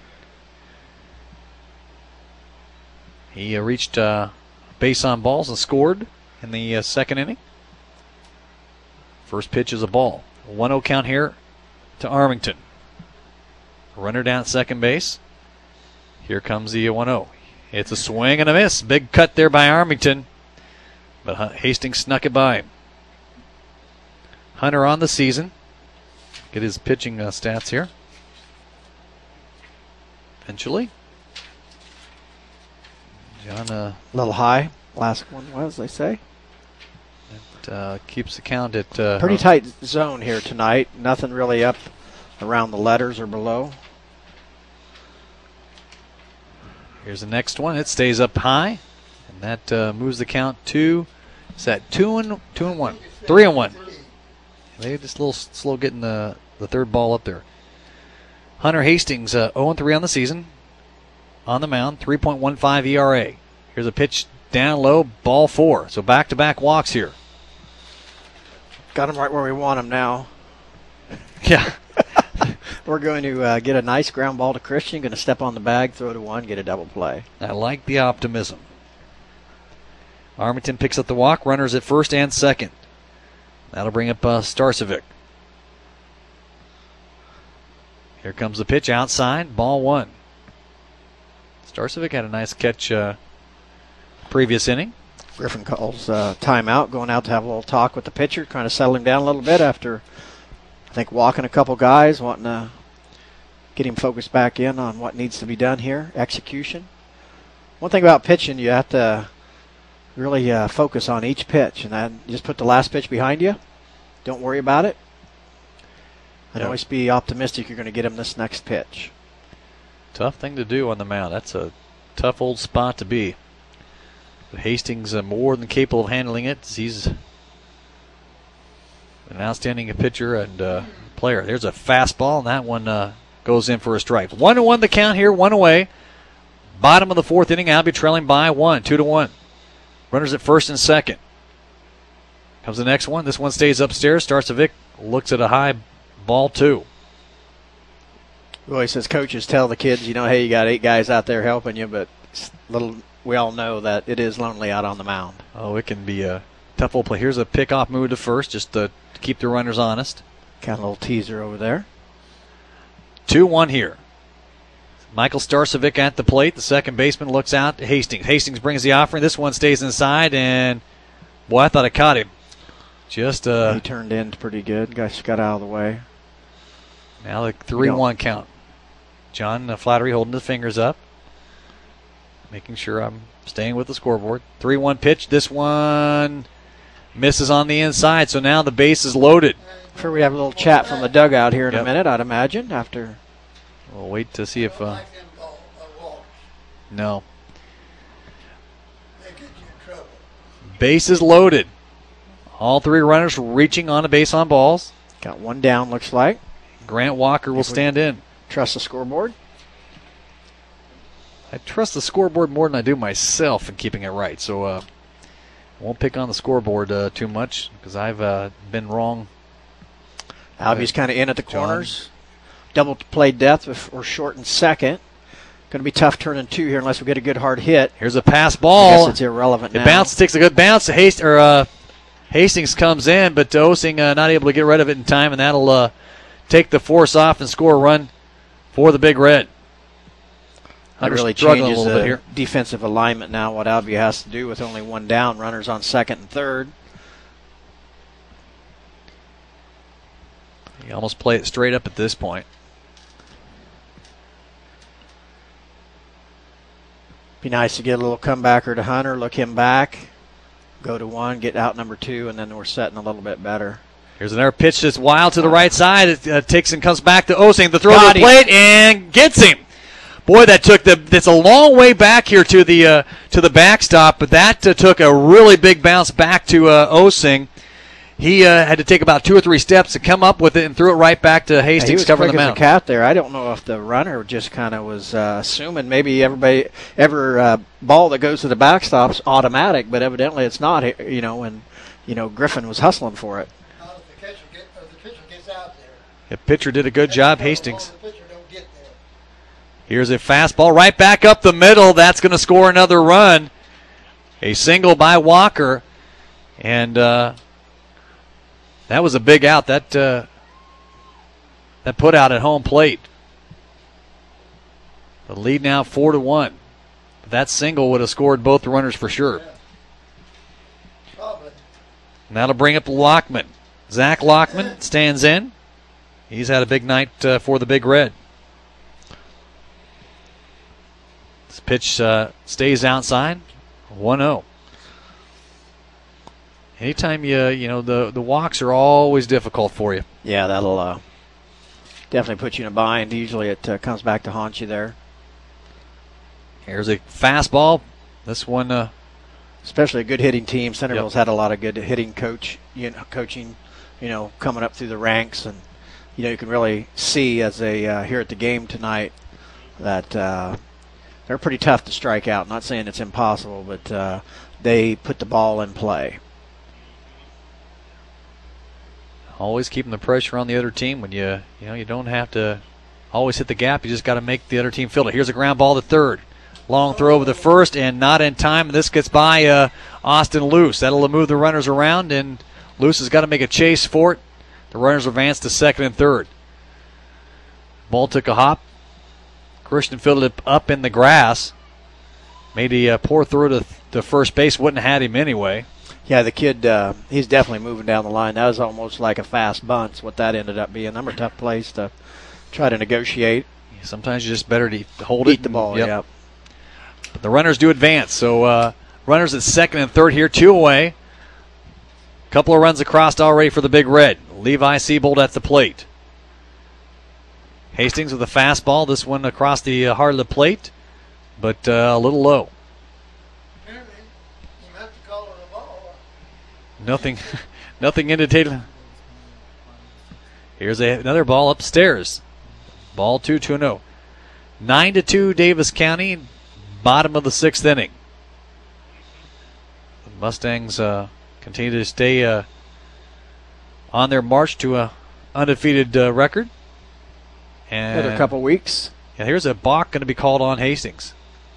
He reached base on balls and scored in the second inning. First pitch is a ball. 1-0 count here to Armington. Runner down at second base. Here comes the 1-0. It's a swing and a miss. Big cut there by Armington. But Hastings snuck it by him. Hunter on the season. Get his pitching stats here. Eventually. John, a little high. Last one was, they say. It keeps the count at... pretty tight zone here tonight. Nothing really up around the letters or below. Here's the next one. It stays up high, and that moves the count to, is that 2-1? 3-1. They're just a little slow getting the third ball up there. Hunter Hastings, 0-3 on the season. On the mound, 3.15 ERA. Here's a pitch down low, ball 4. So back-to-back walks here. Got him right where we want him now. Yeah. We're going to get a nice ground ball to Christian. Going to step on the bag, throw to 1, get a double play. I like the optimism. Armington picks up the walk. Runners at first and second. That'll bring up Starcevic. Here comes the pitch outside. Ball 1. Starcevic had a nice catch previous inning. Griffin calls timeout, going out to have a little talk with the pitcher, trying to settle him down a little bit after, I think, walking a couple guys, wanting to get him focused back in on what needs to be done here, execution. One thing about pitching, you have to really focus on each pitch, and then just put the last pitch behind you. Don't worry about it. And always be optimistic you're going to get him this next pitch. Tough thing to do on the mound. That's a tough old spot to be. But Hastings more than capable of handling it. He's an outstanding pitcher and player. There's a fastball, and that one goes in for a strike. 1-1 the count here, 1 away. Bottom of the 4th inning, Albie trailing by 1, 2-1. Runners at first and second. Comes the next one. This one stays upstairs. Starcevic looks at a high ball 2. Well, he says coaches tell the kids, hey, you got 8 guys out there helping you, but we all know that it is lonely out on the mound. Oh, it can be a tough old play. Here's a pickoff move to first just to keep the runners honest. Got a little teaser over there. 2-1 here. Michael Starcevic at the plate. The second baseman looks out to Hastings. Hastings brings the offering. This one stays inside, and boy, I thought I caught him. He turned in pretty good. Guys got out of the way. Now the 3-1 count. John Flattery holding his fingers up, making sure I'm staying with the scoreboard. 3-1 pitch. This one misses on the inside, so now the base is loaded. Sure, we have a little chat from the dugout here in a minute, I'd imagine, after. We'll wait to see if... No. Base is loaded. All 3 runners reaching on the base on balls. Got one down, looks like. Grant Walker will stand in. Trust the scoreboard? I trust the scoreboard more than I do myself in keeping it right. So I won't pick on the scoreboard too much because I've been wrong. Albie's kind of in at the corners. Double play depth or short and second. Going to be tough turning 2 here unless we get a good hard hit. Here's a pass ball. I guess it's irrelevant now. It bounces, takes a good bounce. Hastings comes in, but Osing not able to get rid of it in time, and that'll take the force off and score a run for the Big Red. That really changes the defensive alignment now, what Albia has to do with only 1 down, runners on second and third. You almost play it straight up at this point. Be nice to get a little comebacker to Hunter, look him back, go to 1, get out number 2, and then we're setting a little bit better. Here's another pitch that's wild to the right side. It takes and comes back to Osing. The throw to the plate and gets him. Boy, that's a long way back here to the backstop, but that took a really big bounce back to Osing. He had to take about 2 or 3 steps to come up with it and threw it right back to Hastings covering the mound. He was quick as a cat there. I don't know if the runner just kind of was assuming maybe every ball that goes to the backstop's automatic, but evidently it's not. And Griffin was hustling for it. The pitcher gets out there. The pitcher did a good job, Hastings. Here's a fastball right back up the middle. That's going to score another run. A single by Walker, and that was a big out. That put out at home plate. The lead now 4-1. That single would have scored both the runners for sure. And that'll bring up Lockman. Zach Lockman stands in. He's had a big night for the Big Red. This pitch stays outside. 1-0. Anytime the walks are always difficult for you. Yeah, that'll definitely put you in a bind. Usually it comes back to haunt you there. Here's a fastball. This one, especially a good hitting team. Centerville's had a lot of good hitting coaching, coming up through the ranks, and you can really see as they here at the game tonight that they're pretty tough to strike out. Not saying it's impossible, but they put the ball in play. Always keeping the pressure on the other team when you don't have to always hit the gap. You just got to make the other team feel it. Here's a ground ball to third. Long throw over the first and not in time. This gets by Austin Luce. That'll move the runners around, and Luce has got to make a chase for it. The runners advance to second and third. Ball took a hop. Christian fielded it up in the grass. Made a poor throw to first base. Wouldn't have had him anyway. Yeah, the kid, he's definitely moving down the line. That was almost like a fast bunt, what that ended up being. Number tough place to try to negotiate. Sometimes you're just better to hold it. Eat the ball, yep. But the runners do advance. So runners at second and third here, 2 away. Couple of runs across already for the Big Red. Levi Siebold at the plate. Hastings with a fastball. This one across the heart of the plate, but a little low. Nothing indicated. Here's another ball upstairs. Ball 2-0. 9-2 Davis County, bottom of the 6th inning. The Mustangs continue to stay on their march to a undefeated record. And another couple weeks. Yeah, here's a balk going to be called on Hastings.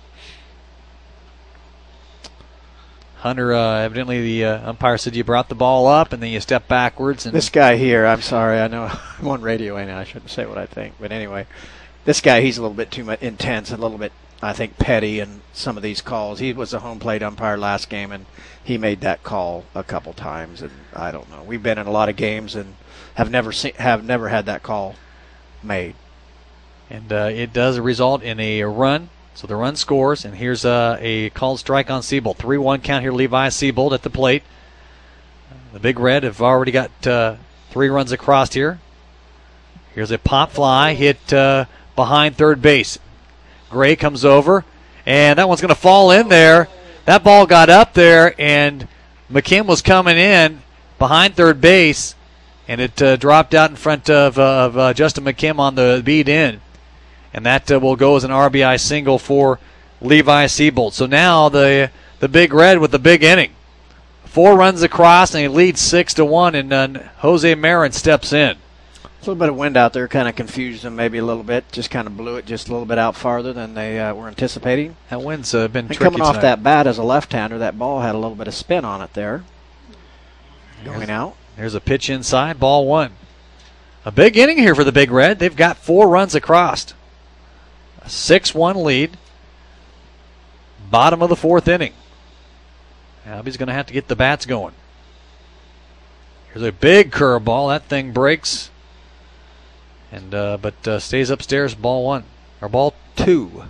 Hunter, evidently the umpire said you brought the ball up and then you step backwards. And this guy here, I'm sorry, I know I'm on radio right now. I shouldn't say what I think. But anyway, this guy, he's a little bit too much intense, a little bit, I think, petty in some of these calls. He was a home plate umpire last game, and he made that call a couple times. And I don't know. We've been in a lot of games and have never had that call made. And it does result in a run. So the run scores, and here's a called strike on Siebold. 3-1 count here, Levi Siebold at the plate. The Big Red have already got 3 runs across here. Here's a pop fly hit behind third base. Gray comes over, and that one's going to fall in there. That ball got up there, and McKim was coming in behind third base, and it dropped out in front of Justin McKim on the beat in. And that will go as an RBI single for Levi Siebold. So now the Big Red with the big inning. 4 runs across, and he leads 6-1, and then Jose Marin steps in. A little bit of wind out there kind of confused them maybe a little bit. Just kind of blew it just a little bit out farther than they were anticipating. That wind's been tricky coming off tonight. that bat as a left-hander, that ball had a little bit of spin on it there. Going out. There's a pitch inside, ball 1. A big inning here for the Big Red. They've got 4 runs across. A 6-1 lead. Bottom of the 4th inning. Albie's going to have to get the bats going. Here's a big curveball. That thing breaks. And but stays upstairs, ball 1. Or ball 2.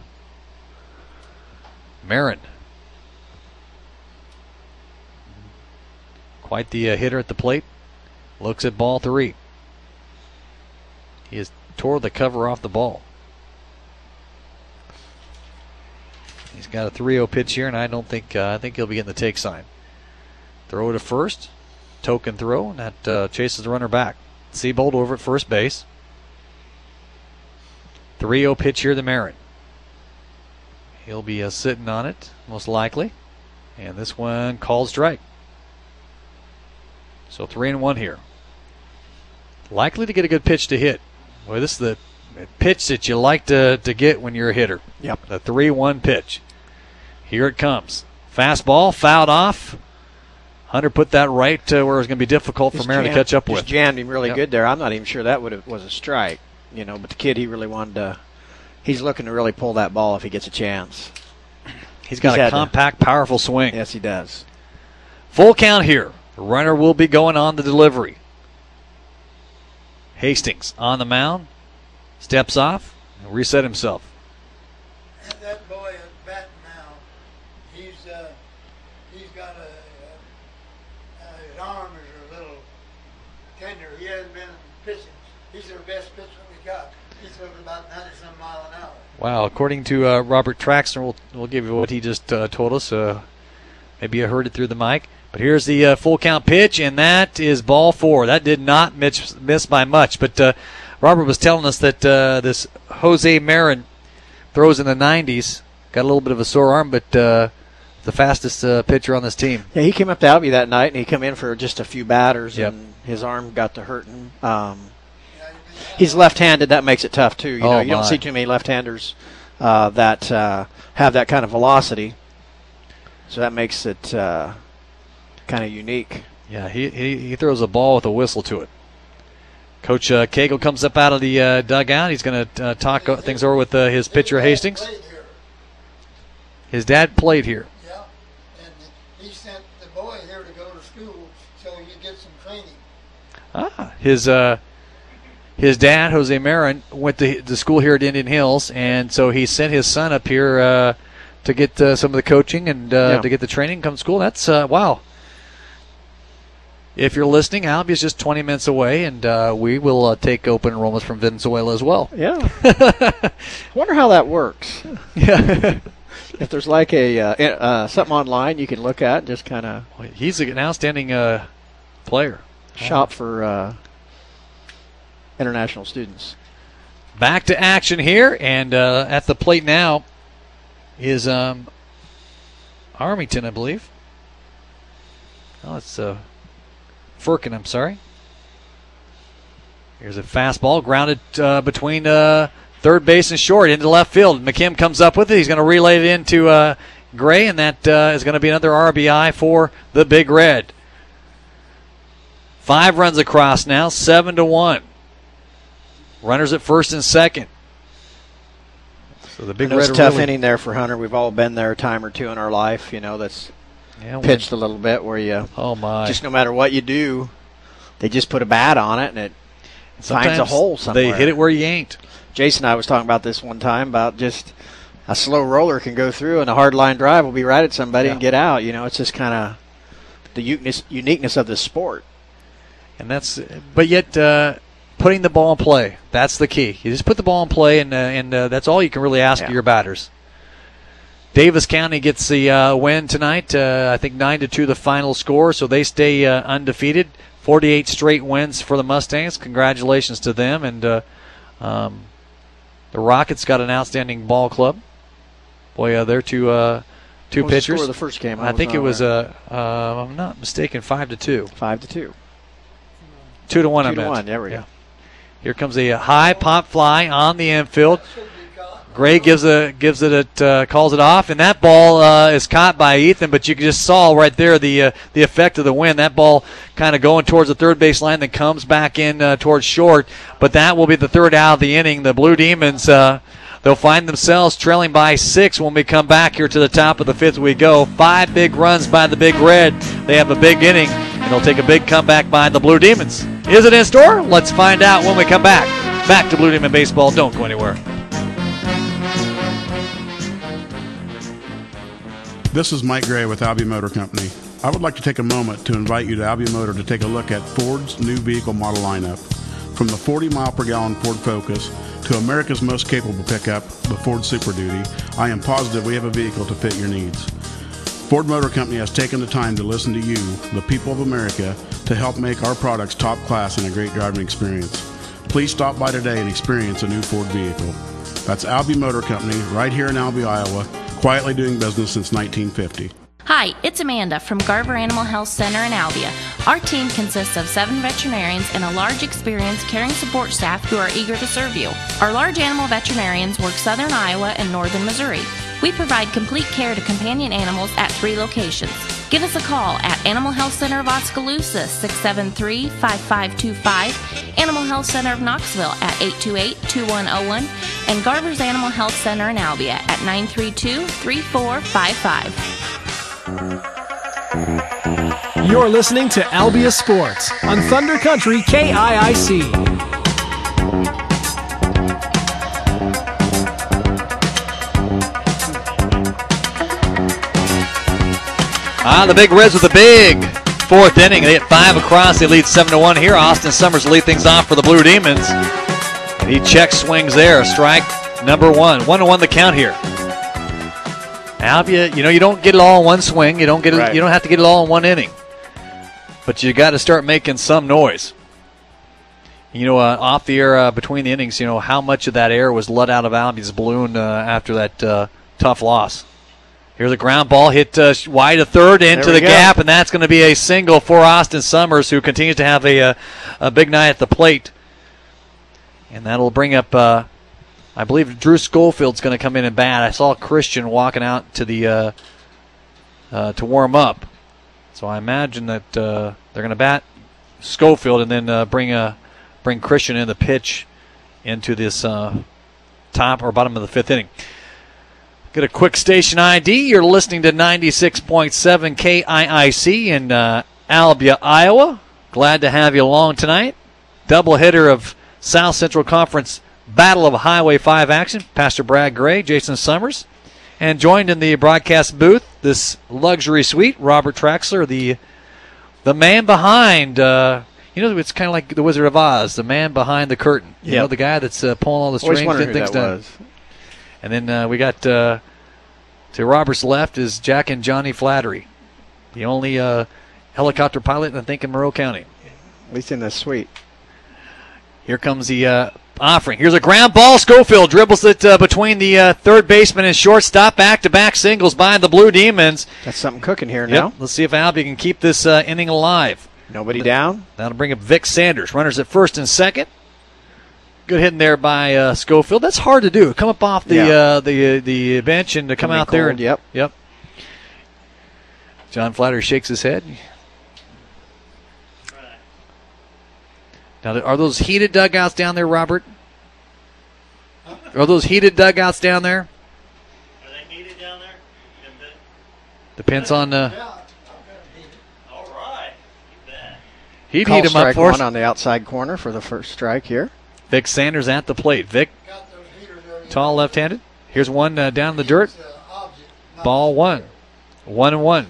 Marin. Quite the hitter at the plate. Looks at ball 3. He has tore the cover off the ball. He's got a 3-0 pitch here, and I think he'll be getting the take sign. Throw to first. Token throw, and that chases the runner back. Siebold over at first base. 3-0 pitch here to Marin. He'll be sitting on it, most likely. And this one called strike. So 3-1 here. Likely to get a good pitch to hit. Well, this is the pitch that you like to get when you're a hitter. Yep. The 3-1 pitch. Here it comes. Fastball, fouled off. Hunter put that right where it was going to be difficult for Marin to catch up with. Just jammed him really good there. I'm not even sure that was a strike. But the kid, he really wanted to. He's looking to really pull that ball if he gets a chance. He's got a compact, powerful swing. Yes, he does. Full count here. The runner will be going on the delivery. Hastings on the mound. Steps off and reset himself. And that boy is batting now. He's got his arm is a little tender. He hasn't been pitching. He's their best pitcher we got. He's throwing about 90-some mile an hour. Wow, according to Robert Traxner, we'll give you what he just told us. Maybe you heard it through the mic. But here's the full count pitch, and that is ball 4. That did not miss by much. But Robert was telling us that this Jose Marin throws in the 90s. Got a little bit of a sore arm, but the fastest pitcher on this team. Yeah, he came up to Albie that night, and he came in for just a few batters, and his arm got to hurting. He's left-handed. That makes it tough, too. You don't see too many left-handers that have that kind of velocity. So that makes it kind of unique. Yeah, he throws a ball with a whistle to it. Coach Cagle comes up out of the dugout. He's going to talk things over with his pitcher, Hastings. His dad played here. Yeah, and he sent the boy here to go to school so he could get some training. His dad, Jose Marin, went to the school here at Indian Hills, and so he sent his son up here to get some of the coaching and to get the training come to school. That's, wow. If you're listening, Albie is just 20 minutes away, and we will take open enrollments from Venezuela as well. Yeah. I wonder how that works. Yeah. If there's like a something online you can look at, just kind of. He's an outstanding player. Shop for international students. Back to action here, and at the plate now is Armington, I believe. Oh, it's Firkin, I'm sorry. Here's a fastball grounded between third base and short into left field. McKim comes up with it. He's going to relay it into Gray, and that is going to be another RBI for the Big Red. 5 runs across now, 7-1. Runners at first and second. So the Big Red. It's a tough inning there for Hunter. We've all been there a time or two in our life. That's pitched a little bit where you. Oh my! Just no matter what you do, they just put a bat on it and it finds a hole somewhere. They hit it where you ain't. Jason and I was talking about this one time about just a slow roller can go through and a hard line drive will be right at somebody and get out. It's just kind of the uniqueness of the sport. And but yet putting the ball in play, that's the key. You just put the ball in play, and that's all you can really ask of your batters. Davis County gets the win tonight. I think 9-2 the final score, so they stay undefeated. 48 straight wins for the Mustangs. Congratulations to them. And the Rockets got an outstanding ball club. Boy, they're two What was pitchers. the score of the first game? I think it was I'm not mistaken, 5-2. 5-2. 2-1. 2-1. There we go. Here comes a high pop fly on the infield. Gray calls it off, and that ball is caught by Ethan. But you just saw right there the effect of the wind. That ball kind of going towards the third base line, then comes back in towards short. But that will be the third out of the inning. The Blue Demons they'll find themselves trailing by 6 when we come back here to the top of the 5th. We go 5 big runs by the Big Red. They have a big inning, and they'll take a big comeback by the Blue Demons. Is it in store? Let's find out when we come back. Back to Blue Demon Baseball. Don't go anywhere. This is Mike Gray with Albia Motor Company. I would like to take a moment to invite you to Albia Motor to take a look at Ford's new vehicle model lineup. From the 40-mile-per-gallon Ford Focus to America's most capable pickup, the Ford Super Duty, I am positive we have a vehicle to fit your needs. Ford Motor Company has taken the time to listen to you, the people of America, to help make our products top class and a great driving experience. Please stop by today and experience a new Ford vehicle. That's Albia Motor Company right here in Albia, Iowa, quietly doing business since 1950. Hi, it's Amanda from Garver Animal Health Center in Albia. Our team consists of 7 veterinarians and a large experienced caring support staff who are eager to serve you. Our large animal veterinarians work southern Iowa and northern Missouri. We provide complete care to companion animals at 3 locations. Give us a call at Animal Health Center of Oskaloosa, 673-5525, Animal Health Center of Knoxville at 828-2101, and Garver's Animal Health Center in Albia at 932-3455. You're listening to Albia Sports on Thunder Country KIIC. The Big Reds with a big 4th inning. They hit 5 across. They lead 7-1 here. Austin Summers lead things off for the Blue Demons. And he check swings there. Strike number 1. 1-1 the count here. Albia, you don't get it all in one swing. You don't get it, You don't have to get it all in one inning. But you got to start making some noise. Off the air between the innings, how much of that air was let out of Albia's balloon after that tough loss. Here's a ground ball hit wide to third into the gap, and that's going to be a single for Austin Summers, who continues to have a big night at the plate. And that'll bring up, I believe, Drew Schofield's going to come in and bat. I saw Christian walking out to the to warm up, so I imagine that they're going to bat Schofield and then bring Christian in the pitch into this top or bottom of the 5th inning. Get a quick station ID. You're listening to 96.7 KIIC in Albia, Iowa. Glad to have you along tonight. Doubleheader of South Central Conference Battle of Highway 5 action. Pastor Brad Gray, Jason Summers. And joined in the broadcast booth, this luxury suite, Robert Traxler, the man behind, it's kind of like the Wizard of Oz, the man behind the curtain. You know, the guy that's pulling all the strings, getting things done. Was. And then we got to Robert's left is Jack and Johnny Flattery, the only helicopter pilot, I think, in Monroe County. At least in the suite. Here comes the offering. Here's a ground ball. Schofield dribbles it between the third baseman and shortstop. Back-to-back singles by the Blue Demons. Got something cooking here now. Let's see if Albia can keep this inning alive. Nobody down. That'll bring up Vic Sanders. Runners at first and second. Good hitting there by Schofield. That's hard to do. Come up off the bench and to come out there. Yep. John Flattery shakes his head. Now, are those heated dugouts down there, Robert? Are those heated dugouts down there? Are they heated down there? Depends on. All right. He'd heat him up for us. One on the outside corner for the first strike here. Vic Sanders at the plate. Vic, tall left-handed. Here's one down in the dirt. Ball 1. 1-1.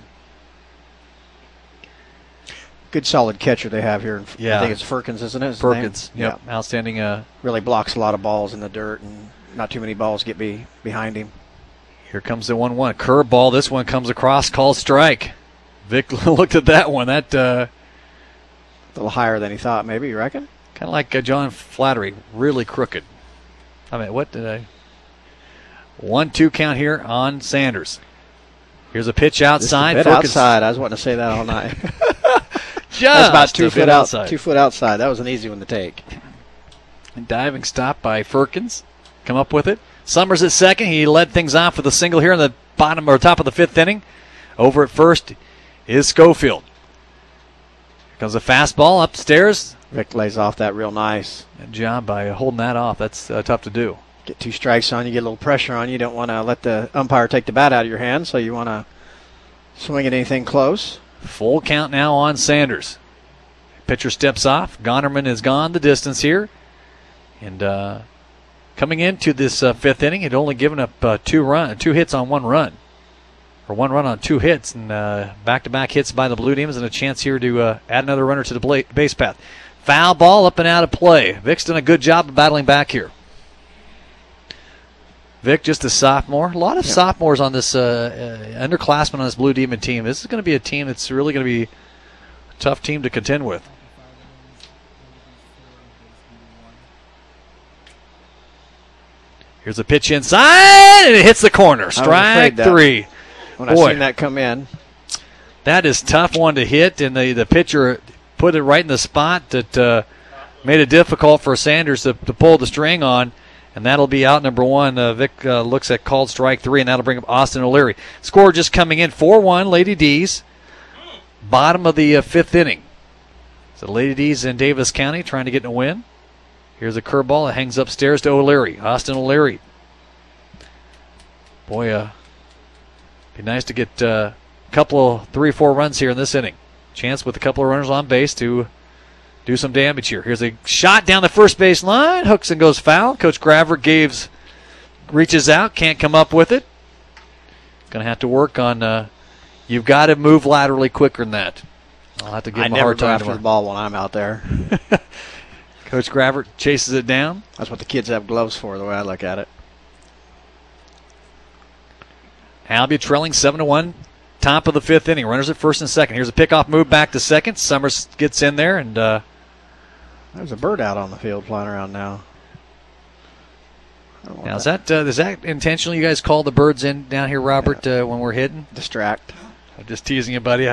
Good solid catcher they have here. Yeah. I think it's Firkins, isn't it? Firkins. Yep. Yeah. Outstanding. Really blocks a lot of balls in the dirt, and not too many balls get behind him. Here comes the 1-1. Curve ball. This one comes across, called strike. Vic looked at that one. That little higher than he thought, maybe, you reckon? Kind of like John Flattery, really crooked. I mean, what did I... 1-2 count here on Sanders. Here's a pitch outside. Just a bit outside. I was wanting to say that all night. That's about 2 foot outside. 2 foot outside. That was an easy one to take. And diving stop by Firkins. Come up with it. Summers at second. He led things off with a single here in the bottom or top of the 5th inning. Over at first is Schofield. Here comes a fastball upstairs. Vic lays off that real nice. Good job by holding that off. That's tough to do. Get 2 strikes on you, get a little pressure on you. You don't want to let the umpire take the bat out of your hand, so you want to swing at anything close. Full count now on Sanders. Pitcher steps off. Gonerman has gone the distance here. And coming into this 5th inning, he'd only given up 2 hits on 1 run. Or 1 run on 2 hits. And back-to-back hits by the Blue Demons and a chance here to add another runner to the base path. Foul ball up and out of play. Vic's done a good job of battling back here. Vic, just a sophomore. A lot of sophomores on this underclassmen on this Blue Demon team. This is going to be a team that's really going to be a tough team to contend with. Here's a pitch inside, and it hits the corner. Strike 3. When I seen that come in. That is a tough one to hit, and the pitcher put it right in the spot that made it difficult for Sanders to pull the string on. And that'll be out number 1. Vic looks at called strike 3, and that'll bring up Austin O'Leary. Score just coming in, 4-1, Lady D's. Bottom of the 5th inning. So Lady D's in Davis County trying to get a win. Here's a curveball that hangs upstairs to O'Leary. Austin O'Leary. Boy, be nice to get a couple, 3 or 4 runs here in this inning. Chance with a couple of runners on base to do some damage here. Here's a shot down the first base line. Hooks and goes foul. Coach Graver reaches out. Can't come up with it. Going to have to work on, you've got to move laterally quicker than that. I'll have to give him a hard time. I never go after the ball when I'm out there. Coach Graver chases it down. That's what the kids have gloves for, the way I look at it. Albia trailing 7-1. Top of the 5th inning. Runners at first and second. Here's a pickoff move back to second. Summers gets in there, and there's a bird out on the field flying around now. Now, is that intentional? You guys call the birds in down here, Robert, when we're hitting? Distract. I'm just teasing you, buddy.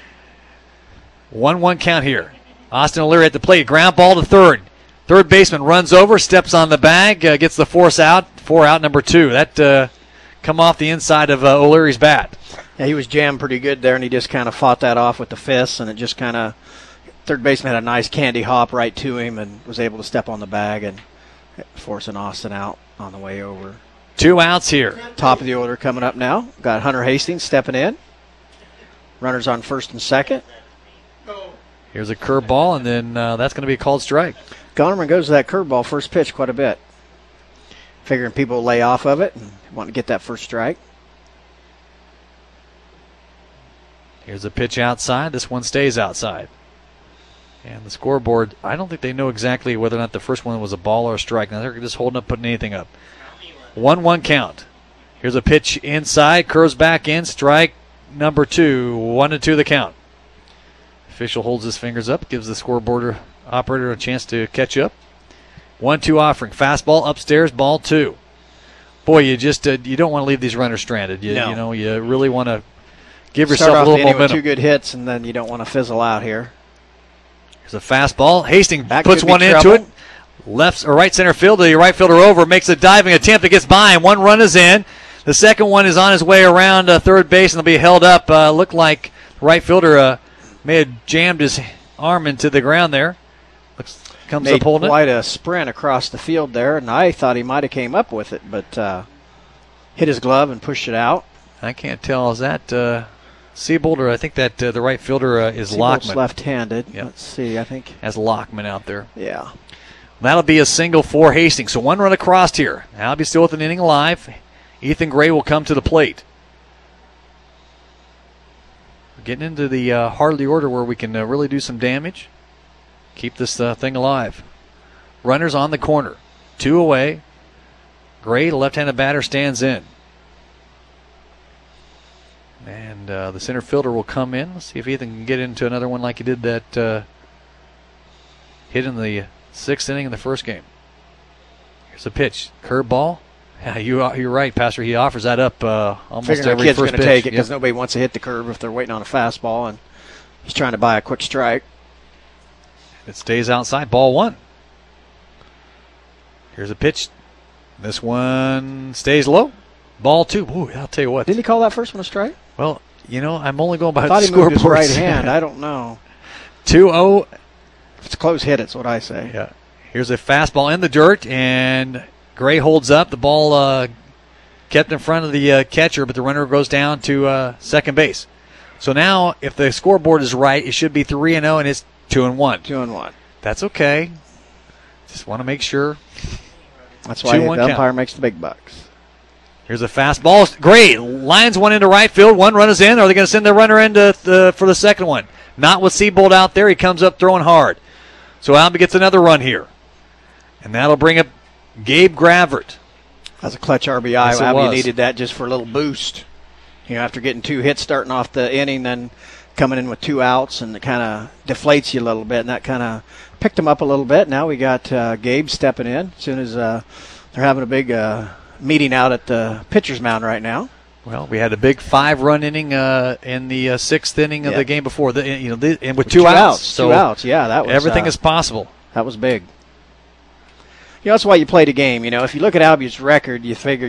1-1 count here. Austin O'Leary at the plate. Ground ball to third. Third baseman runs over, steps on the bag, gets the force out. 4 out, number 2. That come off the inside of O'Leary's bat. Yeah, he was jammed pretty good there, and he just kind of fought that off with the fists, and it just kind of, third baseman had a nice candy hop right to him and was able to step on the bag and forcing Austin out on the way over. 2 outs here. Top of the order coming up now. Got Hunter Hastings stepping in. Runners on first and second. Here's a curveball, and then that's going to be a called strike. Gonerman goes to that curveball first pitch quite a bit. Figuring people will lay off of it and want to get that first strike. Here's a pitch outside. This one stays outside. And the scoreboard, I don't think they know exactly whether or not the first one was a ball or a strike. Now they're just holding up, putting anything up. 1-1 count. Here's a pitch inside, curves back in, strike number 2. 1-2 the count. Official holds his fingers up, gives the scoreboard operator a chance to catch up. 1-2 offering. Fastball upstairs, ball 2. Boy, you just you don't want to leave these runners stranded. You know, you really want to give yourself a little momentum. With 2 good hits, and then you don't want to fizzle out here. There's a fastball. Hastings puts one into it. Left or right center field. The right fielder over, makes a diving attempt. It gets by him. 1 run is in. The second one is on his way around third base, and they'll be held up. Looked like the right fielder may have jammed his arm into the ground there. Comes made up holding quite a sprint across the field there, and I thought he might have came up with it, but hit his glove and pushed it out. I can't tell. Is that Siebold, or I think that the right fielder is Siebold's Lockman. left-handed. Yep. Let's see, I think. Has Lockman out there. Yeah. That'll be a single for Hastings. So 1 run across here. Albie still with an inning alive. Ethan Gray will come to the plate. We're getting into the heart of the order where we can really do some damage. Keep this thing alive. Runners on the corner. 2 away. Gray, the left-handed batter, stands in. And the center fielder will come in. Let's see if Ethan can get into another one like he did that hit in the 6th inning in the first game. Here's a pitch. Curveball. Yeah, you're right, Pastor. He offers that up almost Figuring every kid's first going to pitch. take it because nobody wants to hit the curve if they're waiting on a fastball, and he's trying to buy a quick strike. It stays outside. Ball 1. Here's a pitch. This one stays low. Ball 2. Ooh, I'll tell you what. Didn't he call that first one a strike? Well, I'm only going by I thought the he moved his scoreboard. right hand. I don't know. 2-0. If it's a close hit, it's what I say. Yeah. Here's a fastball in the dirt, and Gray holds up. The ball kept in front of the catcher, but the runner goes down to second base. So now, if the scoreboard is right, it should be 3-0, and it's 2-1. 2-1. That's okay. Just want to make sure. That's why the umpire makes the big bucks. Here's a fastball. Gray lines one into right field. One run is in. Are they going to send the runner in for the second one? Not with Seabold out there. He comes up throwing hard. So Albie gets another run here. And that'll bring up Gabe Gravert. That's a clutch RBI. Yes, Albie needed that just for a little boost. After getting 2 hits starting off the inning, then coming in with 2 outs, and it kind of deflates you a little bit, and that kind of picked him up a little bit. Now we got Gabe stepping in as soon as they're having a big meeting out at the pitcher's mound right now. Well, we had a big 5-run inning in the 6th inning of the game before, and with 2 outs. So 2 outs, yeah, that was everything is possible. That was big. That's why you played a game. If you look at Albie's record, you figure,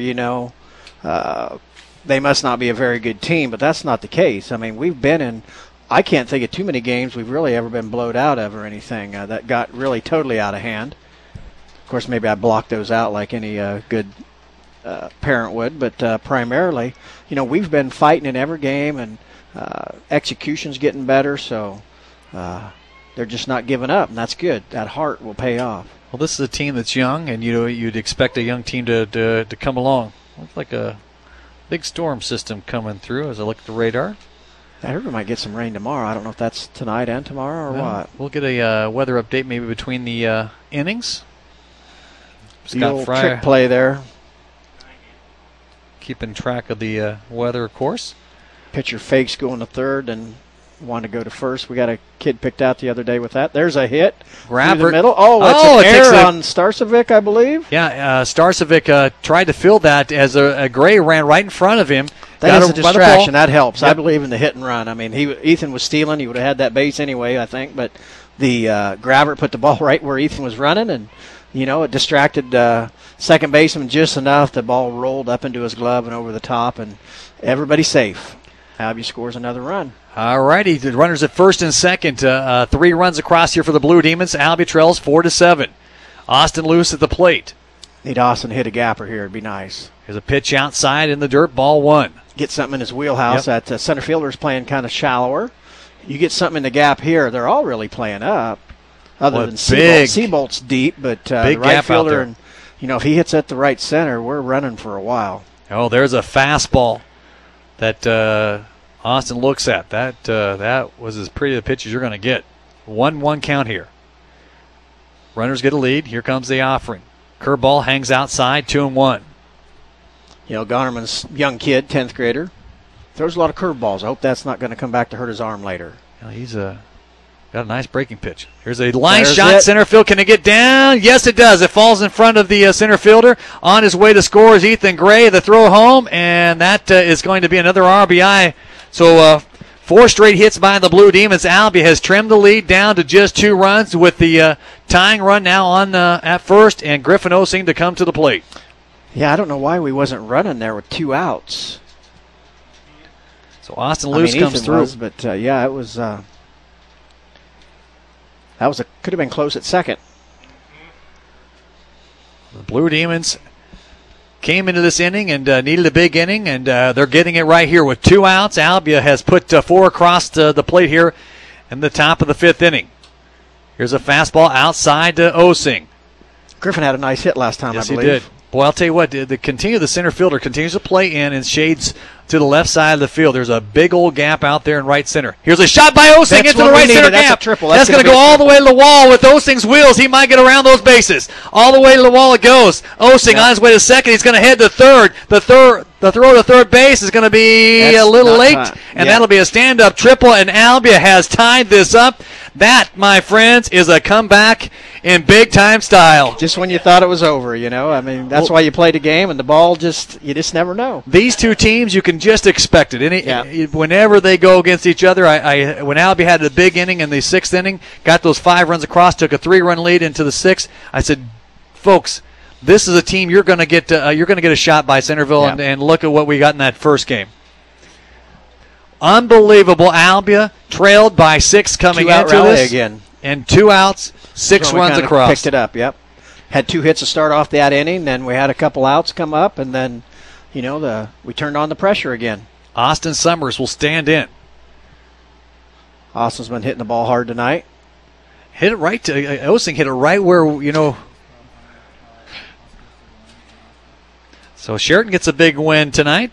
they must not be a very good team, but that's not the case. I mean, we've been in, I can't think of too many games we've really ever been blowed out of or anything that got really totally out of hand. Of course, maybe I blocked those out like any good parent would, but primarily, we've been fighting in every game, and execution's getting better, so they're just not giving up, and that's good. That heart will pay off. Well, this is a team that's young, and you'd expect a young team to come along. Looks like a big storm system coming through as I look at the radar. I heard we might get some rain tomorrow. I don't know if that's tonight and tomorrow or what. We'll get a weather update maybe between the innings. The old trick play there. Keeping track of the weather, of course. Pitcher fakes going to third and wanted to go to first. We got a kid picked out the other day with that. There's a hit. Gravert. Through the middle. That's an error on Starcevic, I believe. Yeah, Starcevic tried to fill that as a Gray ran right in front of him. That is a distraction. That helps. Yep. I believe in the hit and run. I mean, Ethan was stealing. He would have had that base anyway, I think. But the Gravert put the ball right where Ethan was running, and it distracted second baseman just enough. The ball rolled up into his glove and over the top, and everybody's safe. Albie scores another run. All righty, the runners at first and second. 3 runs across here for the Blue Demons. Albie trails 4-7. Austin Luce at the plate. Need Austin to hit a gapper here. It'd be nice. Here's a pitch outside in the dirt. Ball 1. Get something in his wheelhouse. That center fielder's playing kind of shallower. You get something in the gap here. They're all really playing up. Other than Seabolt. Seabolt's deep, but the right fielder, and if he hits at the right center, we're running for a while. Oh, there's a fastball that Austin looks at. That was as pretty a pitch as you're going to get. 1-1 count here. Runners get a lead. Here comes the offering. Curveball hangs outside, 2-1. Gonnerman's young kid, 10th grader, throws a lot of curveballs. I hope that's not going to come back to hurt his arm later. He's got a nice breaking pitch. Here's a line shot. Center field. Can it get down? Yes, it does. It falls in front of the center fielder. On his way to score is Ethan Gray. The throw home, and that is going to be another RBI. So 4 straight hits by the Blue Demons. Albie has trimmed the lead down to just 2 runs with the tying run now on at first, and Griffin Osing to come to the plate. Yeah, I don't know why we wasn't running there with 2 outs. So Austin Luce comes through. But it was. Could have been close at second. The Blue Demons came into this inning and needed a big inning, and they're getting it right here with 2 outs. Albia has put 4 across the plate here in the top of the 5th inning. Here's a fastball outside to Osing. Griffin had a nice hit last time, yes, I believe. Yes, he did. Boy, I'll tell you what, the center fielder continues to play in and shades to the left side of the field. There's a big old gap out there in right center. Here's a shot by Osing into the right center gap. That's going to go all the way to the wall with Osing's wheels. He might get around those bases. All the way to the wall it goes. Osing on his way to second. He's going to head to third. The throw to third base is going to be a little late, and that'll be a stand-up triple, and Albia has tied this up. That, my friends, is a comeback in big-time style. Just when you thought it was over, I mean, that's why you play the game, and the ball you just never know. These two teams, you can just expect it. Whenever they go against each other, when Albia had the big inning in the 6th inning, got those 5 runs across, took a 3-run lead into the 6th, I said, folks, this is a team you're going to get a shot by Centerville, and look at what we got in that first game. Unbelievable. Albia trailed by 6 coming into this. Again. And 2 outs, 6 runs across. Picked it up, yep. Had 2 hits to start off that inning, then we had a couple outs come up, and then, we turned on the pressure again. Austin Summers will stand in. Austin's been hitting the ball hard tonight. Hit it right to Osing. Hit it right where, So Sheraton gets a big win tonight.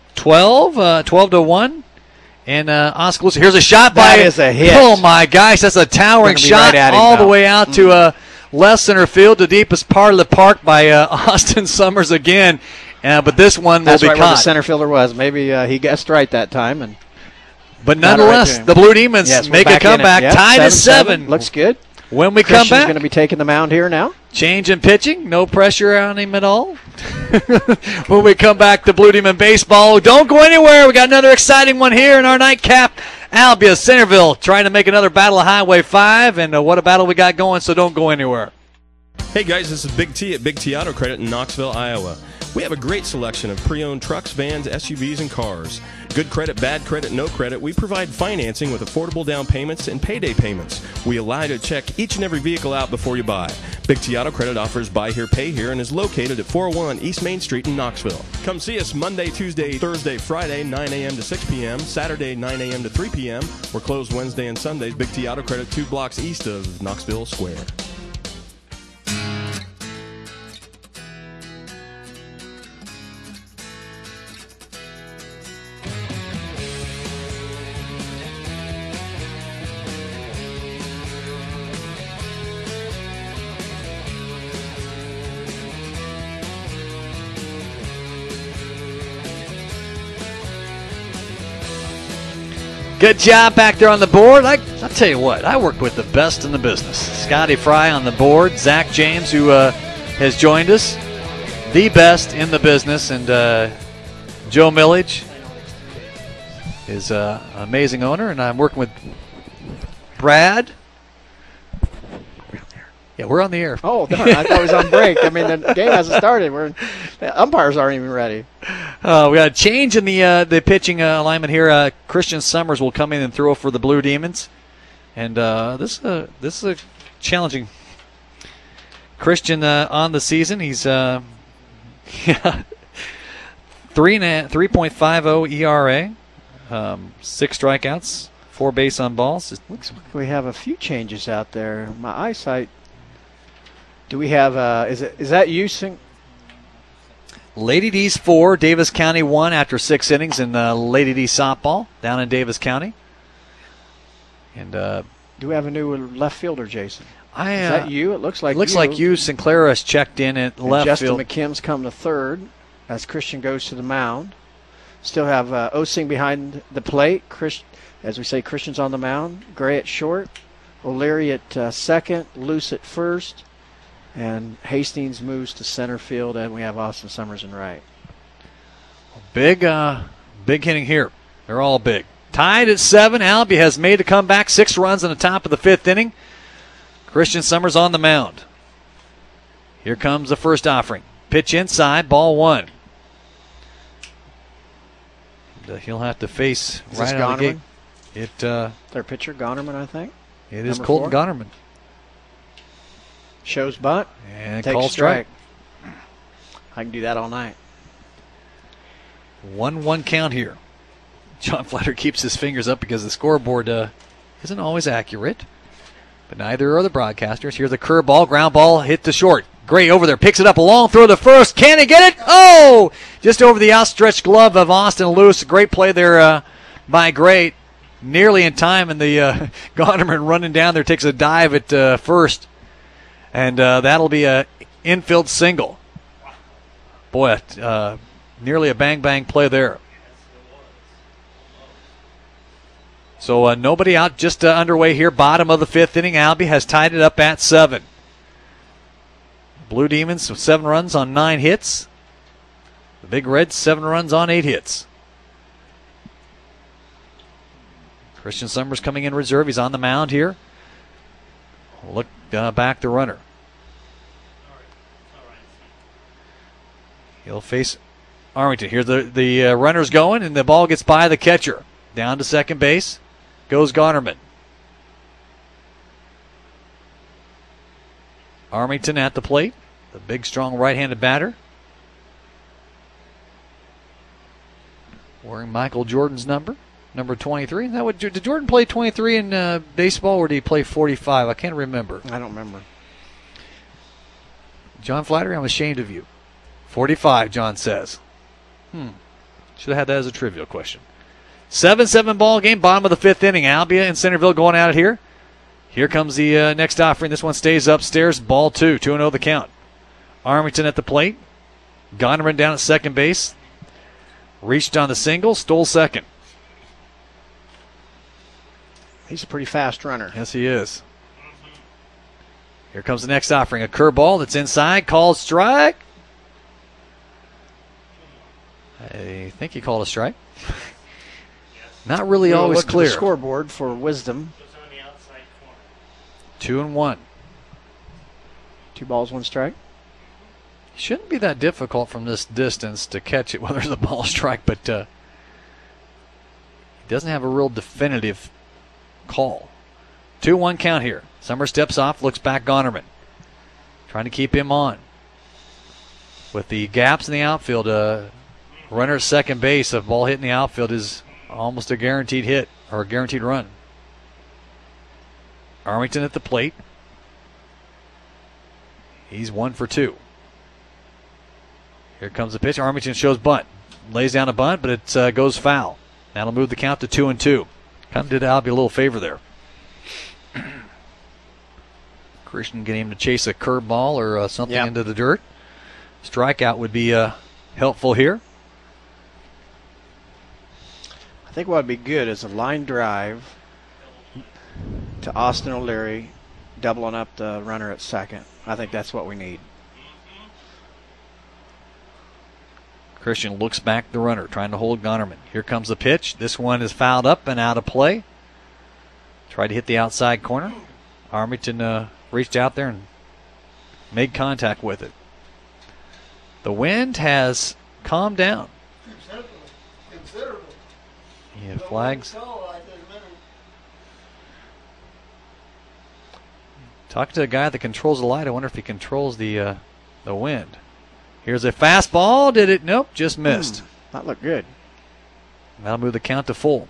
12-1. And Oskaloosa, here's a shot that is a hit. Oh, my gosh, that's a towering shot all the way out to left center field, the deepest part of the park by Austin Summers again. But this one will be right caught. Where the center fielder was. Maybe he guessed right that time. But nonetheless, the Blue Demons make a comeback, tied at 7. Looks good. When we Christian's come back, going to be taking the mound here now. Change in pitching, no pressure on him at all. When we come back to Blue Demon Baseball, don't go anywhere. We got another exciting one here in our nightcap. Albia, Centerville, trying to make another battle of Highway 5, and what a battle we got going, so don't go anywhere. Hey guys, this is Big T at Big T Auto Credit in Knoxville, Iowa. We have a great selection of pre-owned trucks, vans, SUVs, and cars. Good credit, bad credit, no credit. We provide financing with affordable down payments and payday payments. We allow you to check each and every vehicle out before you buy. Big T Auto Credit offers buy here, pay here, and is located at 401 East Main Street in Knoxville. Come see us Monday, Tuesday, Thursday, Friday, 9 a.m. to 6 p.m., Saturday, 9 a.m. to 3 p.m. We're closed Wednesday and Sundays. Big T Auto Credit, 2 blocks east of Knoxville Square. Good job back there on the board. I'll tell you what, I work with the best in the business. Scotty Fry on the board, Zach James, who has joined us, the best in the business, and Joe Millage is an amazing owner, and I'm working with Brad. Yeah, we're on the air. Oh, darn, I thought it was on break. I mean, the game hasn't started. The umpires aren't even ready. We got a change in the pitching alignment here. Christian Summers will come in and throw for the Blue Demons, and this is a challenging Christian on the season. He's 3.50 ERA, 6 strikeouts, 4 base on balls. Looks like we have a few changes out there. My eyesight. Do we have? Is that you? Lady D's 4, Davis County 1 after 6 innings in Lady D softball down in Davis County. And do we have a new left fielder, Jason? Is that you? It looks like you. Sinclair has checked in at left Justin field. McKim's come to third as Christian goes to the mound. Still have Osing behind the plate. As we say, Christian's on the mound. Gray at short. O'Leary at second. Luce at first. And Hastings moves to center field, and we have Austin Summers in right. Big hitting here. They're all big. Tied at 7. Albia has made a comeback. 6 runs in the top of the 5th inning. Christian Summers on the mound. Here comes the first offering. Pitch inside, ball 1. He'll have to face right out of the gate. Their pitcher, Gonerman, I think. It is Colton Gonerman. Shows bunt. And takes call strike. I can do that all night. 1-1 count here. John Flatter keeps his fingers up because the scoreboard isn't always accurate. but neither are the broadcasters. Here's a curveball, ground ball, hit to short. Gray over there, picks it up, a long throw to first. Can he get it? Oh! Just over the outstretched glove of Austin Luce. Great play there by Gray. Nearly in time, and the Gonderman running down there takes a dive at first. And that'll be a infield single. Boy, nearly a bang-bang play there. So nobody out, just underway here. Bottom of the 5th inning. Albie has tied it up at 7. Blue Demons with 7 runs on 9 hits. The Big Reds 7 runs on 8 hits. Christian Summers coming in reserve. He's on the mound here. Look back the runner. He'll face Armington. Here the runner's going, and the ball gets by the catcher. Down to second base goes Gonderman. Armington at the plate. The big, strong right-handed batter. Wearing Michael Jordan's number 23. Did Jordan play 23 in baseball, or did he play 45? I can't remember. I don't remember. John Flattery, I'm ashamed of you. 45, John says. Should have had that as a trivial question. 7-7 ball game, bottom of the 5th inning. Albia and Centerville going at it here. Here comes the next offering. This one stays upstairs. Ball 2. 2-0 the count. Armington at the plate. Gonderman down at second base. Reached on the single. Stole second. He's a pretty fast runner. Yes, he is. Here comes the next offering. A curveball that's inside. Called strike. I think he called a strike. Not really always clear. The scoreboard for Wisdom. 2-1. 2 balls, 1 strike. Shouldn't be that difficult from this distance to catch it, whether it's a ball strike, but he doesn't have a real definitive call. 2-1 count here. Summer steps off, looks back Gonderman. Trying to keep him on. With the gaps in the outfield, runner at second base, a ball hit in the outfield is almost a guaranteed hit or a guaranteed run. Armington at the plate. He's 1 for 2. Here comes the pitch. Armington shows bunt. Lays down a bunt, but it goes foul. That'll move the count to 2-2. Kind of did Albie a little favor there. Christian getting him to chase a curveball or something into the dirt. Strikeout would be helpful here. I think what would be good is a line drive to Austin O'Leary, doubling up the runner at second. I think that's what we need. Christian looks back the runner, trying to hold Gonderman. Here comes the pitch. This one is fouled up and out of play. Tried to hit the outside corner. Armington reached out there and made contact with it. The wind has calmed down. Considerable. Yeah, flags. Talking to a guy that controls the light. I wonder if he controls the wind. Here's a fastball. Did it? Nope, just missed. That looked good. That'll move the count to full.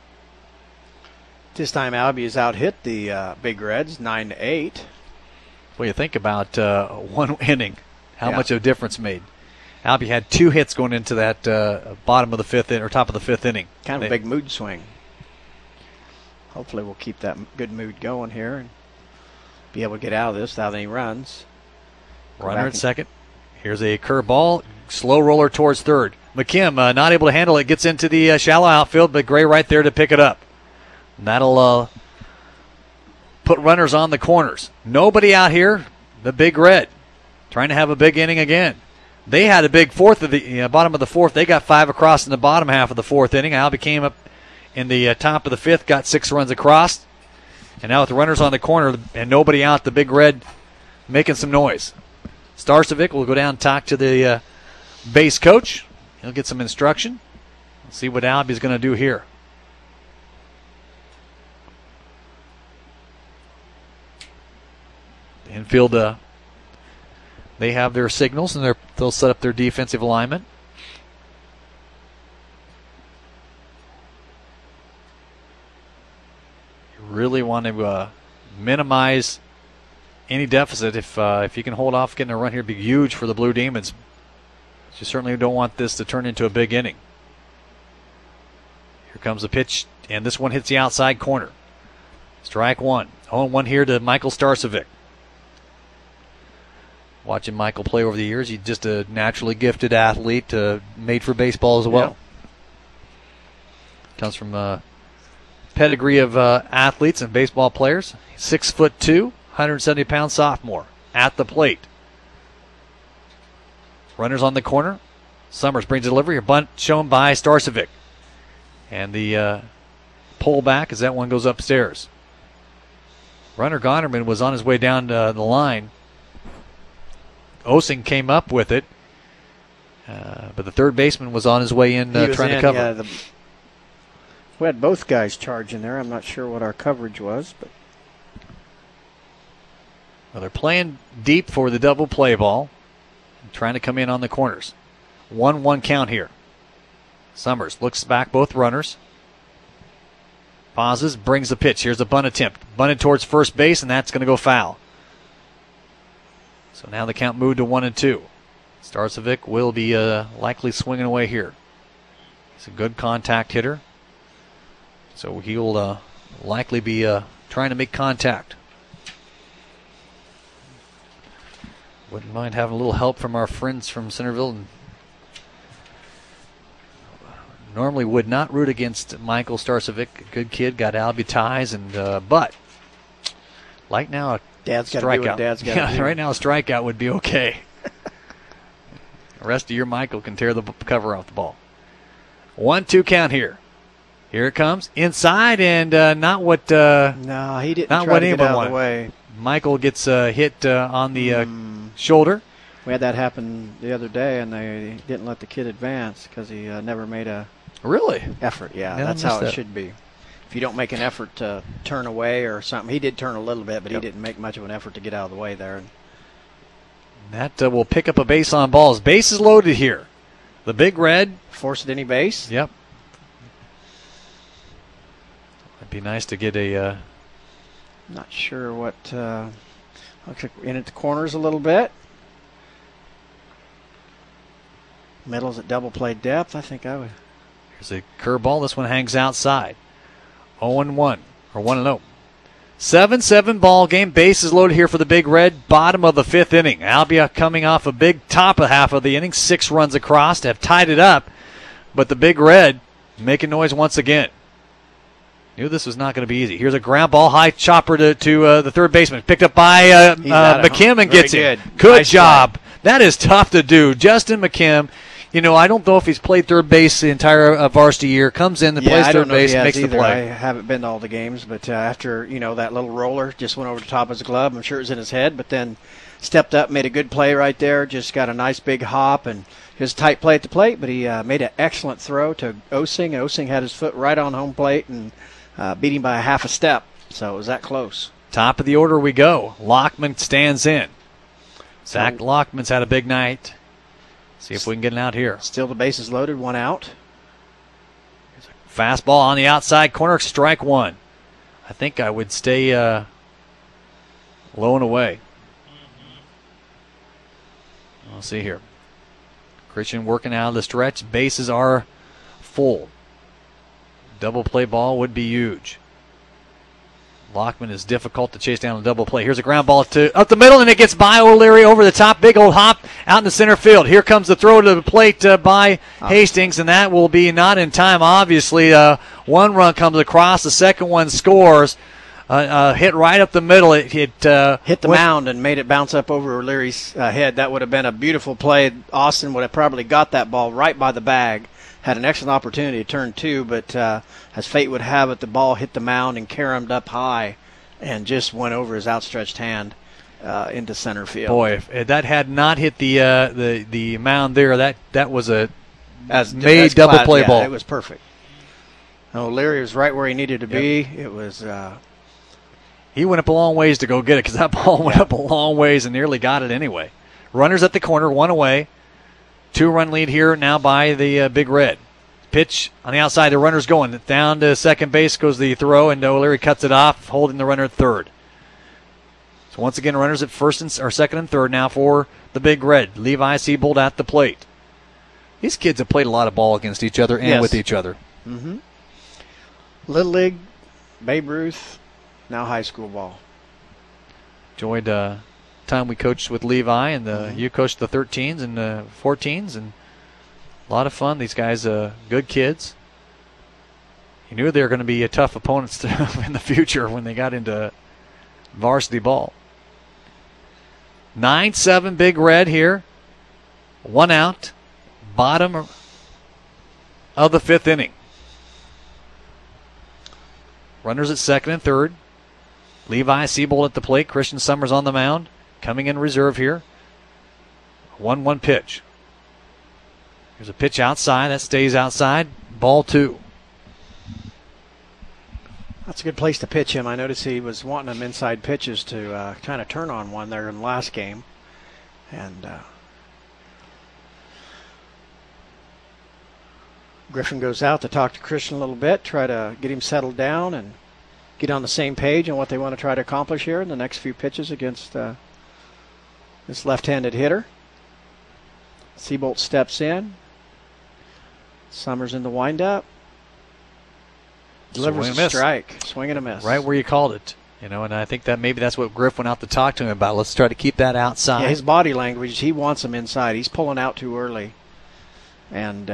This time Albie has out-hit the Big Reds 9-8. Well, you think about one inning, how much of a difference made. Albie had 2 hits going into that bottom of the 5th inning or top of the 5th inning. Kind of a big mood swing. Hopefully we'll keep that good mood going here and be able to get out of this without any runs. Runner at second. Here's a curveball. Slow roller towards third. McKim not able to handle it. Gets into the shallow outfield, but Gray right there to pick it up. And that'll put runners on the corners. Nobody out here. The Big Red trying to have a big inning again. They had a big fourth of the bottom of the 4th. They got 5 across in the bottom half of the 4th inning. Albie came up in the top of the 5th, got 6 runs across. And now with the runners on the corner and nobody out, the Big Red making some noise. Starcevic will go down and talk to the base coach. He'll get some instruction. Let's see what Albie's going to do here. The infield, they have their signals, and they'll set up their defensive alignment. You really want to minimize any deficit. If you can hold off getting a run here, it'd be huge for the Blue Demons. You certainly don't want this to turn into a big inning. Here comes the pitch, and this one hits the outside corner. Strike one. 0-1 here to Michael Starcevic. Watching Michael play over the years, he's just a naturally gifted athlete, made for baseball as well. Comes from a pedigree of athletes and baseball players. 6'2", 170-pound sophomore at the plate. Runners on the corner. Summers brings a delivery. A bunt shown by Starcevic. And the pull back as that one goes upstairs. Runner Gonerman was on his way down the line. Osing came up with it. But the third baseman was on his way in trying to cover. Yeah, we had both guys charging there. I'm not sure what our coverage was, but well, they're playing deep for the double play ball, trying to come in on the corners. 1-1 count here. Summers looks back, both runners. Pauses, brings the pitch. Here's a bunt attempt. Bunted towards first base, and that's going to go foul. So now the count moved to 1-2. Starcevic will be likely swinging away here. He's a good contact hitter. So he'll likely be trying to make contact. Wouldn't mind having a little help from our friends from Centerville. And normally would not root against Michael Starcevic. Good kid, got Albia ties, and but right now a Dad's got strikeout. to do what Dad's got to do. Right now a strikeout would be okay. The rest of your Michael can tear the cover off the ball. 1-2 count here. Here it comes inside, and not what. No, he didn't. Not try what to get anyone out wanted. of the way. Michael gets hit on the shoulder. We had that happen the other day, and they didn't let the kid advance because he never made a effort. Yeah, that's how it should be. If you don't make an effort to turn away or something, he did turn a little bit, but he didn't make much of an effort to get out of the way there. That will pick up a base on balls. Base is loaded here. The Big Red forced any base. Yep. It'd be nice to get a. Not sure what. Looks like in at the corners a little bit. Middle's at double play depth. I think I would. Here's a curveball. This one hangs outside. 0-1 or 1-0. 7-7 ball game. Bases loaded here for the Big Red. Bottom of the fifth inning. Albia coming off a big top of half of the inning. 6 runs across to have tied it up. But the Big Red making noise once again. Knew this was not going to be easy. Here's a ground ball, high chopper to the third baseman. Picked up by McKim and gets it. Good Nice job. play. That is tough to do. Justin McKim, I don't know if he's played third base the entire varsity year. Comes in and plays third base, makes the play. I haven't been to all the games, but after that little roller just went over the top of his glove. I'm sure it was in his head, but then stepped up, made a good play right there. Just got a nice big hop, and his tight play at the plate. But he made an excellent throw to Osing. Osing had his foot right on home plate and beat him by a half a step. So it was that close. Top of the order we go. Lockman stands in. Zach Lockman's had a big night. See if we can get it out here. Still the bases loaded, 1 out. Fastball on the outside corner, strike 1. I think I would stay low and away. We'll see here. Christian working out of the stretch. Bases are full. Double play ball would be huge. Lockman is difficult to chase down a double play. Here's a ground ball up the middle, and it gets by O'Leary over the top. Big old hop out in the center field. Here comes the throw to the plate by Hastings, and that will be not in time, obviously. 1 run comes across. The second one scores. Hit right up the middle. It hit the mound and made it bounce up over O'Leary's head. That would have been a beautiful play. Austin would have probably got that ball right by the bag. Had an excellent opportunity to turn 2, but as fate would have it, the ball hit the mound and caromed up high and just went over his outstretched hand into center field. Boy, if that had not hit the mound there, that was a made double play ball. It was perfect. O'Leary was right where he needed to be. It was. He went up a long ways to go get it because that ball went up a long ways and nearly got it anyway. Runners at the corner, 1 away. 2-run lead here now by the Big Red. Pitch on the outside. The runner's going. Down to second base goes the throw, and O'Leary cuts it off, holding the runner at third. So once again, runners at second and third now for the Big Red. Levi Siebold at the plate. These kids have played a lot of ball against each other and with each other. Mm-hmm. Little League, Babe Ruth, now high school ball. Enjoyed time we coached with Levi, and you coached the 13s and 14s, and a lot of fun. These guys, good kids. You knew they were going to be tough opponents in the future when they got into varsity ball. 9-7 Big Red here. 1 out. Bottom of the 5th inning. Runners at second and third. Levi Siebold at the plate. Christian Summers on the mound. Coming in reserve here. 1-1 pitch. Here's a pitch outside. That stays outside. Ball 2. That's a good place to pitch him. I noticed he was wanting them inside pitches to kind of turn on one there in the last game. And Griffin goes out to talk to Christian a little bit, try to get him settled down and get on the same page on what they want to try to accomplish here in the next few pitches against this left-handed hitter. Siebold steps in. Summers in the windup. Delivers a strike. Swing and a miss. Right where you called it. And I think that maybe that's what Griff went out to talk to him about. Let's try to keep that outside. Yeah, his body language, he wants him inside. He's pulling out too early. And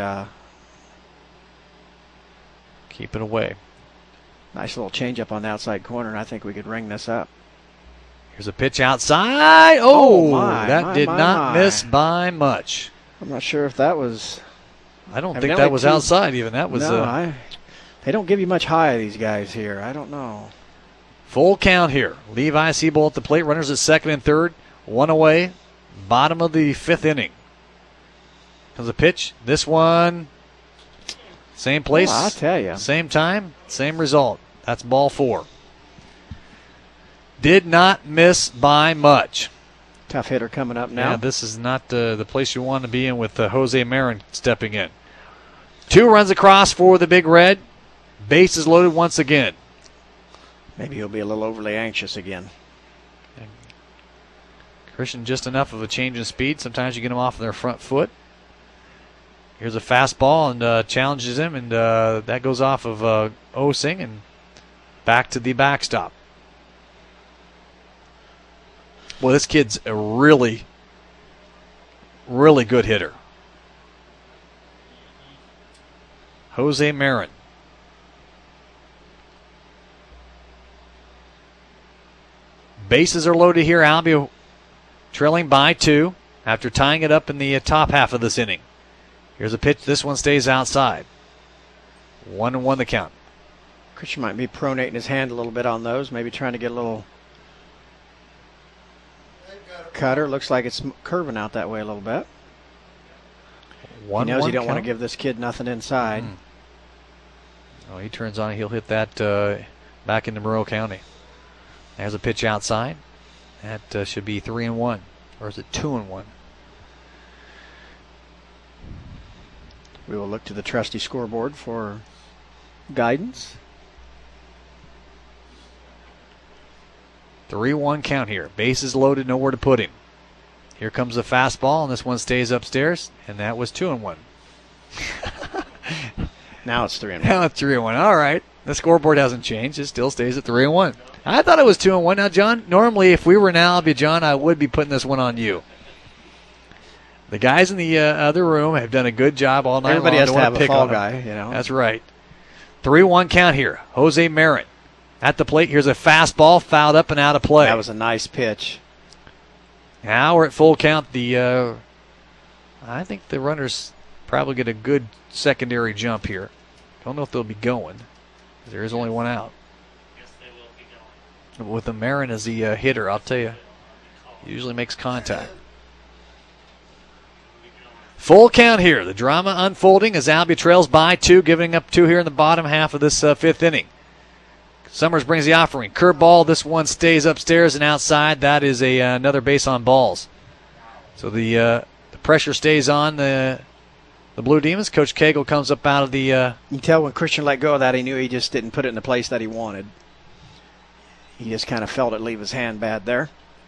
keep it away. Nice little changeup on the outside corner, and I think we could ring this up. Here's a pitch outside. Oh, my, that did not miss by much. I'm not sure if that was... I don't think that was outside even. That was... No, they don't give you much high, these guys here. I don't know. Full count here. Levi Siebold at the plate. Runners at second and third. 1 away. Bottom of the 5th inning. Comes a pitch. This one, same place. I'll tell you. Same time, same result. That's ball 4. Did not miss by much. Tough hitter coming up now. Yeah, this is not the place you want to be in with Jose Marin stepping in. 2 runs across for the Big Red. Bases loaded once again. Maybe he'll be a little overly anxious again. Christian, just enough of a change in speed. Sometimes you get them off their front foot. Here's a fastball and challenges him, and that goes off of Osing and back to the backstop. Well, this kid's a really, really good hitter. Jose Marin. Bases are loaded here. Albia trailing by 2 after tying it up in the top half of this inning. Here's a pitch. This one stays outside. 1-1 the count. Christian might be pronating his hand a little bit on those, maybe trying to get a little cutter. Looks like it's curving out that way a little bit. He knows he don't want to give this kid nothing inside. Oh, he turns on it. He'll hit that back into Monroe County. There's a pitch outside. That should be 3-1. Or is it 2-1? We will look to the trusty scoreboard for guidance. 3-1 count here. Bases loaded, nowhere to put him. Here comes the fastball, and this one stays upstairs, and that was 2-1. Now it's 3-1. Now it's 3-1. All right. The scoreboard hasn't changed. It still stays at 3-1. I thought it was 2-1. Now, John, normally if we were in Albia, John, I would be putting this one on you. The guys in the other room have done a good job all night long. Everybody has to have a fall guy, you know. That's right. 3-1 count here. Jose Marin at the plate. Here's a fastball fouled up and out of play. That was a nice pitch. Now we're at full count. I think the runners probably get a good secondary jump here. Don't know if they'll be going. There is only 1 out. Yes, they will be going. With the Marin as the hitter, I'll tell you, usually makes contact. Full count here. The drama unfolding as Albia trails by 2, giving up 2 here in the bottom half of this 5th inning. Summers brings the offering. Curveball. This one stays upstairs and outside. That is another base on balls. So the pressure stays on the Blue Demons. Coach Cagle comes up out of the... You can tell when Christian let go of that, he knew he just didn't put it in the place that he wanted. He just kind of felt it leave his hand bad there.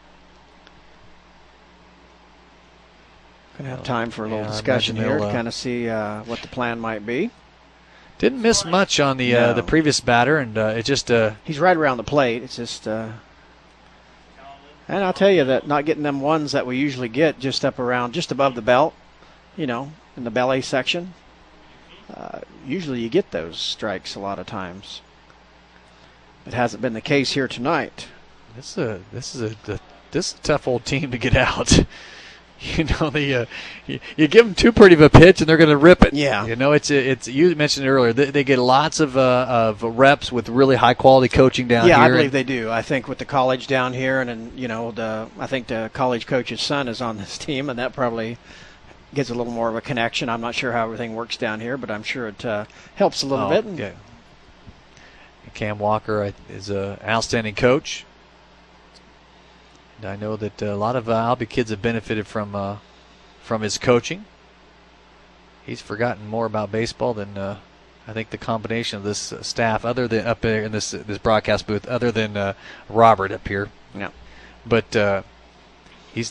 Going to have time for a little discussion here to kind of see what the plan might be. Didn't miss much on the previous batter, and it just he's right around the plate. It's just, and I'll tell you that not getting them ones that we usually get just up around, just above the belt, in the belly section. Usually you get those strikes a lot of times. It hasn't been the case here tonight. This is a tough old team to get out. You give them too pretty of a pitch and they're going to rip it. Yeah. It's you mentioned earlier they get lots of reps with really high quality coaching down here. Yeah, I believe they do. I think with the college down here, and I think the college coach's son is on this team, and that probably gets a little more of a connection. I'm not sure how everything works down here, but I'm sure it helps a little bit. Yeah. Cam Walker is an outstanding coach. And I know that a lot of Albie kids have benefited from his coaching. He's forgotten more about baseball than I think the combination of this staff, other than up there in this broadcast booth, other than Robert up here. Yeah. But he's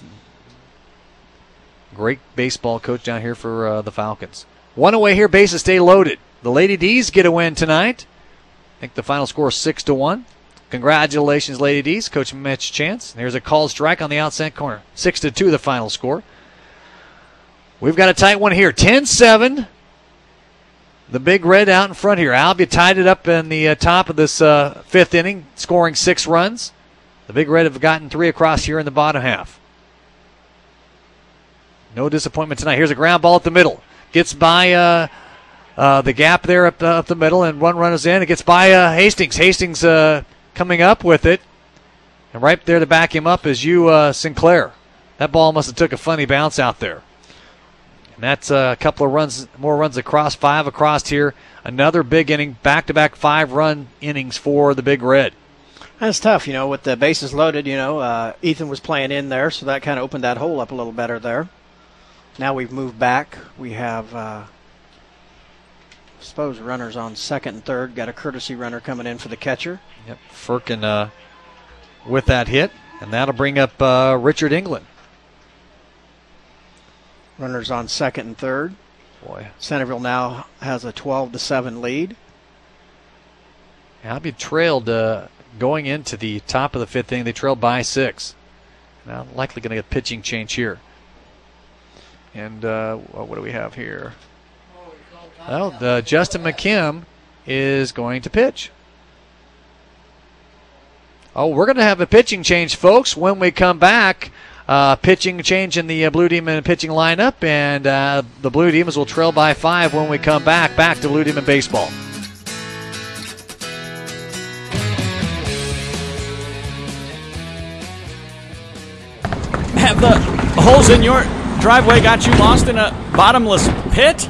a great baseball coach down here for the Falcons. One away here, bases stay loaded. The Lady D's get a win tonight. I think the final score is 6-1. Congratulations, Lady D's. Coach Mitch Chance. There's a called strike on the outside corner. 6-2 the final score. We've got a tight one here. 10-7. The Big Red out in front here. Albia tied it up in the top of this fifth inning, scoring 6 runs. The Big Red have gotten 3 across here in the bottom half. No disappointment tonight. Here's a ground ball at the middle. Gets by the gap there up the middle, and one run is in. It gets by Hastings. Hastings coming up with it. And right there to back him up is Sinclair. That ball must have took a funny bounce out there. And that's a couple of more runs across, 5 across here. Another big inning, back-to-back 5-run innings for the Big Red. That's tough, with the bases loaded, Ethan was playing in there, so that kind of opened that hole up a little better there. Now we've moved back. We have, runners on second and third. Got a courtesy runner coming in for the catcher. Yep, Firkin with that hit, and that'll bring up Richard England. Runners on second and third. Boy, Centerville now has a 12-7 lead. Albia trailed going into the top of the fifth inning. They trailed by 6. Now likely going to get a pitching change here. And what do we have here? Well, Justin McKim is going to pitch. Oh, we're going to have a pitching change, folks, when we come back. Pitching change in the Blue Demon pitching lineup, and the Blue Demons will trail by 5 when we come back. Back to Blue Demon baseball. Have the holes in your driveway got you lost in a bottomless pit?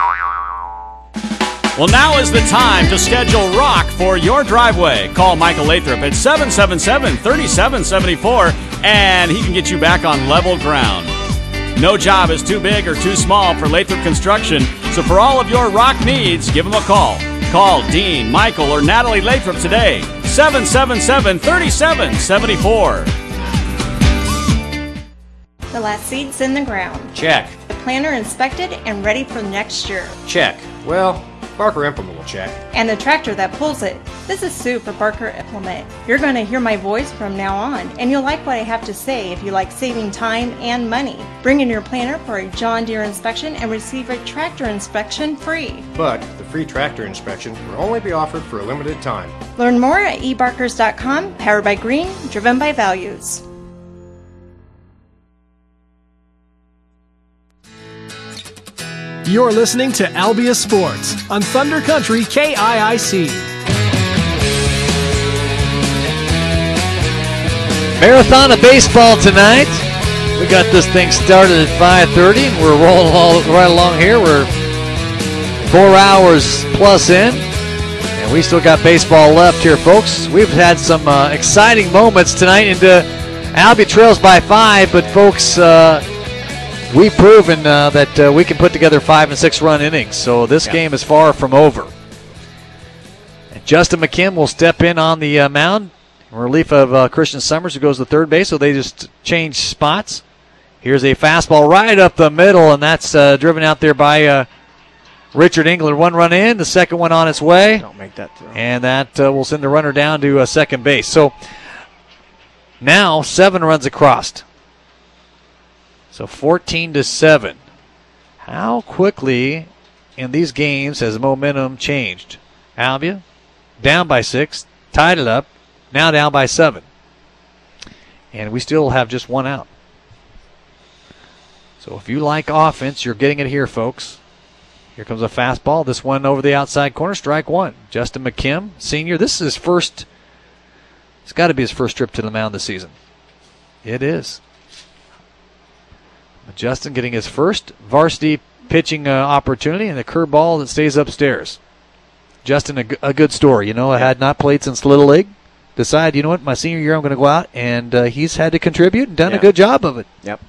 Well, now is the time to schedule rock for your driveway. Call Michael Lathrop at 777-3774, and he can get you back on level ground. No job is too big or too small for Lathrop Construction, so for all of your rock needs, give him a call. Call Dean, Michael, or Natalie Lathrop today, 777-3774. The last seed's in the ground. Check. The planter inspected and ready for next year. Check. Well, Barker Implement will check. And the tractor that pulls it. This is Sue for Barker Implement. You're going to hear my voice from now on, and you'll like what I have to say if you like saving time and money. Bring in your planter for a John Deere inspection and receive a tractor inspection free. But the free tractor inspection will only be offered for a limited time. Learn more at ebarkers.com, powered by Green, driven by values. You're listening to Albia Sports on Thunder Country KIIC. Marathon of baseball tonight. We got this thing started at 5:30, and we're rolling right along here. We're 4 hours plus in, and we still got baseball left here, folks. We've had some exciting moments tonight into Albia trails by 5, but folks, we've proven that we can put together 5- and 6-run innings, so this game is far from over. And Justin McKim will step in on the mound in relief of Christian Summers, who goes to third base, so they just change spots. Here's a fastball right up the middle, and that's driven out there by Richard England. One run in, the second one on its way. Don't make that throw. And that will send the runner down to second base. So now 7 runs across. So 14-7. How quickly in these games has momentum changed? Albia down by 6, tied it up, now down by 7. And we still have just 1 out. So if you like offense, you're getting it here, folks. Here comes a fastball. This one over the outside corner, strike 1. Justin McKim, senior. This is his first. It's got to be his first trip to the mound this season. It is. Justin getting his first varsity pitching opportunity, and the curveball that stays upstairs. Justin, a good story. You know, I had not played since Little League. Decide, you know what, my senior year I'm going to go out, and he's had to contribute and done a good job of it. Yep.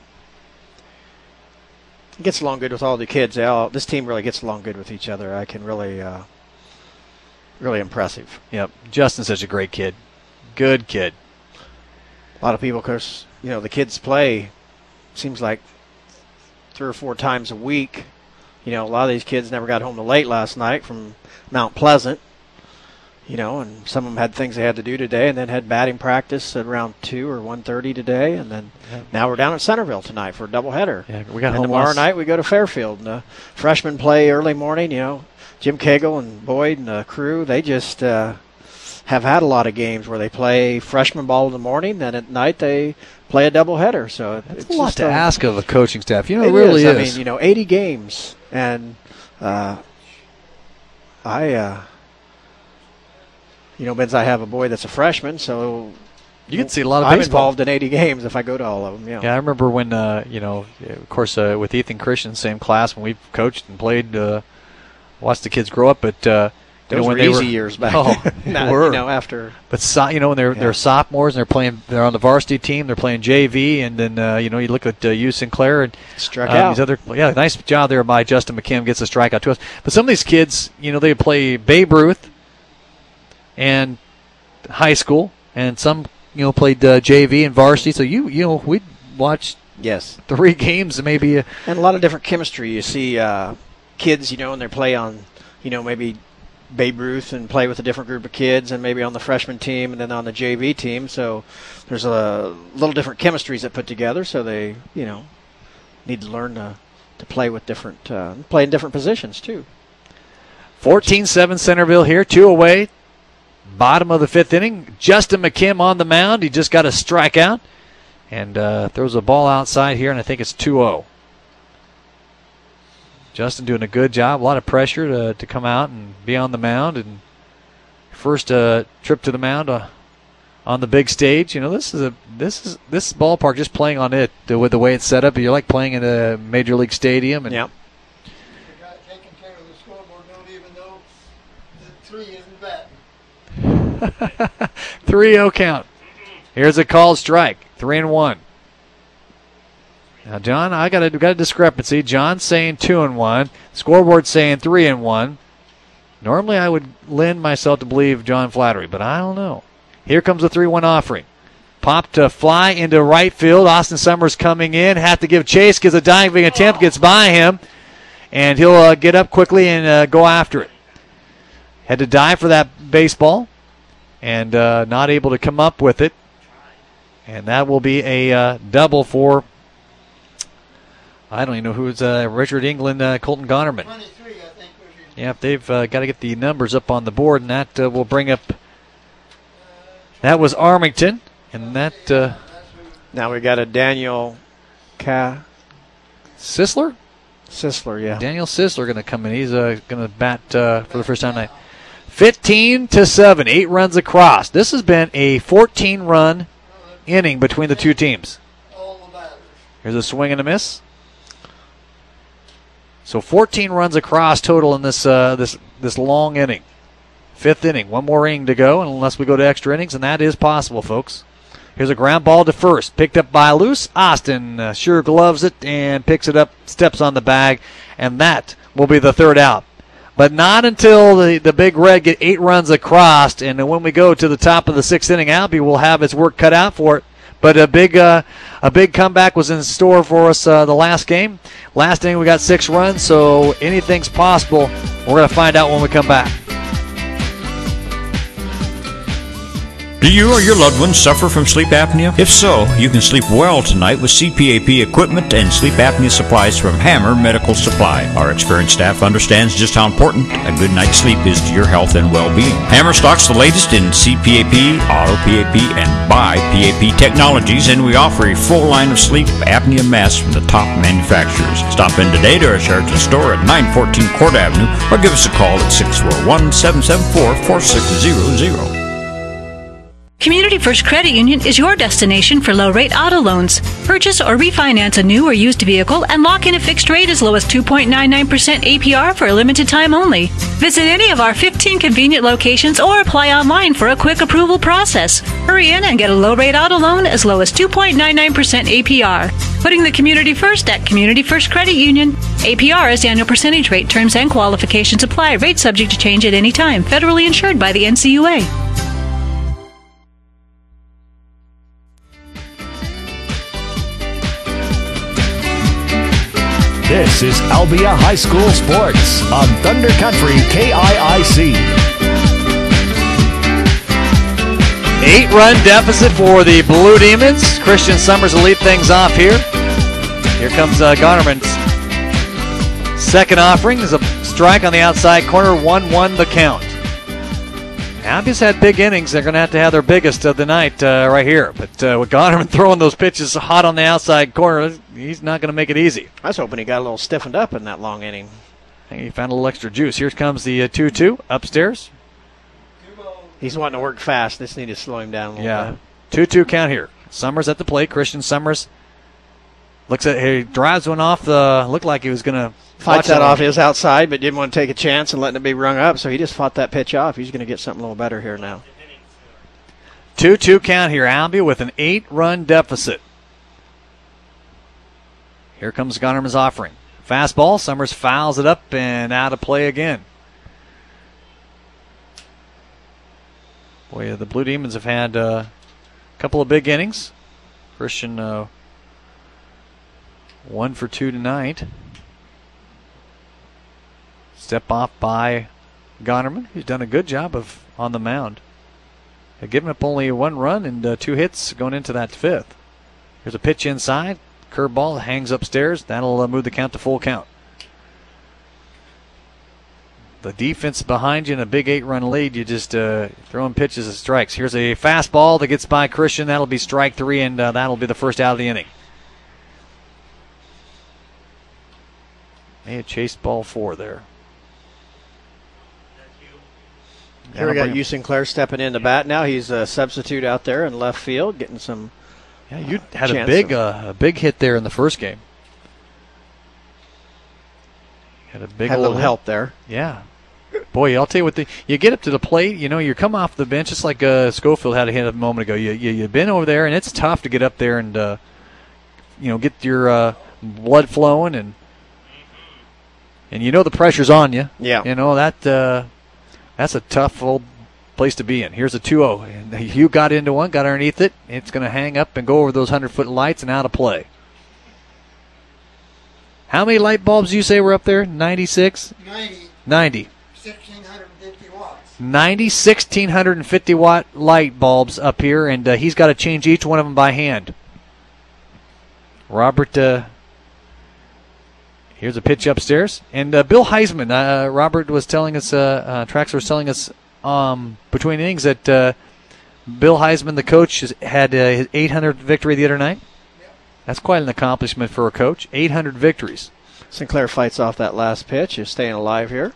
He gets along good with all the kids. This team really gets along good with each other. I can really impressive. Yep. Justin's such a great kid. Good kid. A lot of people, of course, you know, the kids play, seems like 3 or 4 times a week. You know, a lot of these kids never got home till late last night from Mount Pleasant. You know, and some of them had things they had to do today, and then had batting practice at around 2 or 1:30 today, and then now we're down at Centerville tonight for a doubleheader. Yeah, we got and home tomorrow night we go to Fairfield. And the freshmen play early morning. You know, Jim Cagle and Boyd and the crew, they just have had a lot of games where they play freshman ball in the morning, then at night they play a doubleheader. So it's a lot to ask of a coaching staff. You know, it really is. I mean, you know, 80 games, and you know, Benz, I have a boy that's a freshman, so you can see a lot of I'm baseball. involved in 80 games if I go to all of them. Yeah, I remember when, you know, of course, with Ethan Christian, same class, when we coached and played, watched the kids grow up. But those when were they easy years back. Oh, then. were. You know, after. But you know, when they're sophomores and they're on the varsity team, they're playing JV, and then you know, you look at U Sinclair and struck out. These nice job there by Justin McKim, gets a strikeout to us. But some of these kids, you know, they play Babe Ruth and high school, and some, you know, played JV and varsity. So you know, we'd watch 3 games maybe, and a lot of different chemistry. You see kids, you know, and they play on, you know, maybe Babe Ruth and play with a different group of kids, and maybe on the freshman team and then on the JV team. So there's a little different chemistries that put together. So they, you know, need to learn to play with different, play in different positions too. 14-7 Centerville here, 2 away. Bottom of the 5th inning. Justin McKim on the mound. He just got a strikeout and throws a ball outside here, and I think it's 2-0. Justin doing a good job. A lot of pressure to come out and be on the mound. And first trip to the mound on the big stage. You know, this ballpark, just playing on it with the way it's set up. You're like playing in a major league stadium. And yep. The guy taking care of the scoreboard don't even know the 3 isn't batting. 3-0 count. Here's a called strike. 3-1. Now, John, I got a discrepancy. John's saying 2-1. Scoreboard saying 3-1. Normally, I would lend myself to believe John Flattery, but I don't know. Here comes the 3-1 offering. Popped to fly into right field. Austin Summers coming in. Have to give chase. Gives a diving attempt. Gets by him, and he'll get up quickly and go after it. Had to dive for that baseball, and not able to come up with it. And that will be a double for, I don't even know who's Richard England, Colton Gonerman. 23, I think. Yeah, they've got to get the numbers up on the board, and that will bring up. That was Armington, and that. Now we got a Daniel Sisler? Sisler, yeah. Daniel Sisler going to come in. He's going to bat for the first time tonight. 15-7, 8 runs across. This has been a 14-run inning between the two teams. Here's a swing and a miss. So 14 runs across total in this this long inning. 5th inning. 1 more inning to go, unless we go to extra innings, and that is possible, folks. Here's a ground ball to first. Picked up by Luce. Austin sure gloves it and picks it up, steps on the bag, and that will be the 3rd out. But not until the Big Red get 8 runs across, and when we go to the top of the 6th inning, Albie will have its work cut out for it. But a big comeback was in store for us the last game. Last inning we got 6 runs, so anything's possible. We're going to find out when we come back. Do you or your loved ones suffer from sleep apnea? If so, you can sleep well tonight with CPAP equipment and sleep apnea supplies from Hammer Medical Supply. Our experienced staff understands just how important a good night's sleep is to your health and well-being. Hammer stocks the latest in CPAP, auto-PAP, and bi-PAP technologies, and we offer a full line of sleep apnea masks from the top manufacturers. Stop in today to our Sheraton store at 914 Court Avenue or give us a call at 641-774-4600. Community First Credit Union is your destination for low-rate auto loans. Purchase or refinance a new or used vehicle and lock in a fixed rate as low as 2.99% APR for a limited time only. Visit any of our 15 convenient locations or apply online for a quick approval process. Hurry in and get a low-rate auto loan as low as 2.99% APR. Putting the community first at Community First Credit Union. APR is the annual percentage rate. Terms and qualifications apply. Rate subject to change at any time. Federally insured by the NCUA. This is Albia High School Sports on Thunder Country KIIC. 8-run deficit for the Blue Demons. Christian Summers will lead things off here. Here comes Garnerman's second offering. There's a strike on the outside corner. 1-1 the count. Albia's had big innings. They're going to have their biggest of the night right here. But with Garnerman throwing those pitches hot on the outside corner, he's not going to make it easy. I was hoping he got a little stiffened up in that long inning. He found a little extra juice. Here comes the 2-2 upstairs. He's wanting to work fast. This need to slow him down a little bit. 2-2 count here. Summers at the plate. Christian Summers he drives one off looked like he was going to fight that off his outside, but didn't want to take a chance and letting it be rung up, so he just fought that pitch off. He's going to get something a little better here now. 2-2 count here. Albia with an 8-run deficit. Here comes Garnerman's offering. Fastball. Summers fouls it up and out of play again. Boy, the Blue Demons have had a couple of big innings. Christian 1 for 2 tonight. Step off by Garnerman. He's done a good job on the mound. They've given up only 1 run and 2 hits going into that 5th. Here's a pitch inside. Curveball hangs upstairs. That'll move the count to full count. The defense behind you in a big 8-run lead. You just throwing pitches as strikes. Here's a fastball that gets by Christian. That'll be strike 3, and that'll be the first out of the inning. May have chased ball 4 there. Here we got Hugh Sinclair stepping in to bat now. He's a substitute out there in left field, getting some. Yeah, you had a big hit there in the first game. Had a little help there. Yeah. Boy, I'll tell you what, you get up to the plate, you come off the bench just like Schofield had a hit a moment ago. You've been over there, and it's tough to get up there and get your blood flowing, and the pressure's on you. Yeah. That's a tough old place to be in. Here's a 2-0. Hugh got into one, got underneath it. It's going to hang up and go over those 100-foot lights and out of play. How many light bulbs do you say were up there? 96? 90. 1,650 watts. 90 1,650-watt light bulbs up here, and he's got to change each one of them by hand. Robert, here's a pitch upstairs. And Bill Heisman, Robert was telling us, Traxler was telling us between innings that Bill Heisman, the coach, had his 800th victory the other night. That's quite an accomplishment for a coach. 800 victories. Sinclair fights off that last pitch. He's staying alive here.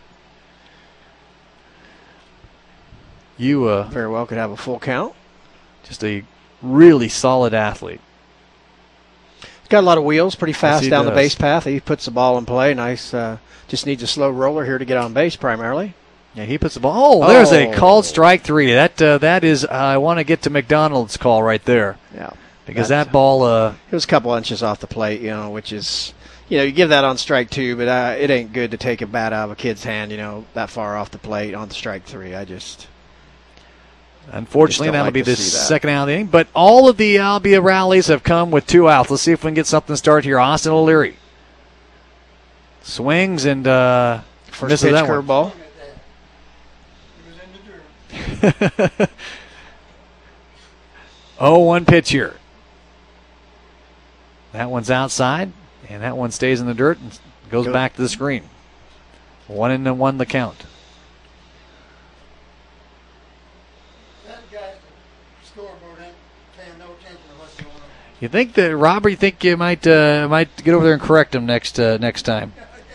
You very well could have a full count. Just a really solid athlete. He's got a lot of wheels, pretty fast down the base path. He puts the ball in play. Nice. Just needs a slow roller here to get on base primarily. Yeah, he puts the ball. Oh, there's a called strike 3. That is, I want to get to McDonald's call right there. Yeah. Because that ball... it was a couple inches off the plate, which is... you give that on strike 2, but it ain't good to take a bat out of a kid's hand, that far off the plate on strike 3. Unfortunately, that'll be the second out of the inning. But all of the Albia rallies have come with 2 outs. Let's see if we can get something to start here. Austin O'Leary swings and first misses pitch that curveball. 0-1 pitch here. That one's outside, and that one stays in the dirt and goes back to the screen. 1-1 the count. You think that Robert? You think you might get over there and correct him next time?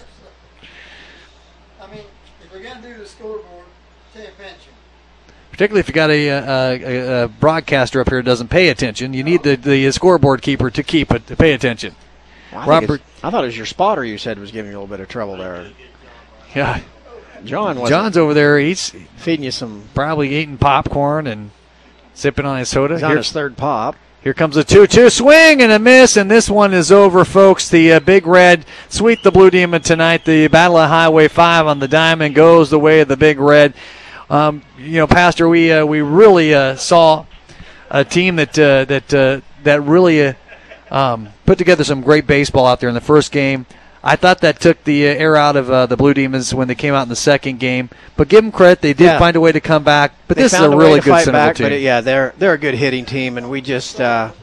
I mean, if we're gonna do the scoreboard, pay attention. Particularly if you got a broadcaster up here who doesn't pay attention, you need the scoreboard keeper to pay attention. Well, Robert, I thought it was your spotter you said was giving you a little bit of trouble there. Yeah, John's over there. He's feeding you some, probably eating popcorn and sipping on his soda. He's on his third pop. Here comes a 2-2 swing and a miss, and this one is over, folks. The Big Red sweep the Blue Demon tonight. The Battle of Highway 5 on the diamond goes the way of the Big Red. Pastor, we really saw a team that really put together some great baseball out there in the first game. I thought that took the air out of the Blue Demons when they came out in the second game. But give them credit, they did find a way to come back. But this is a really good Centerville team. But they're a good hitting team, and we just,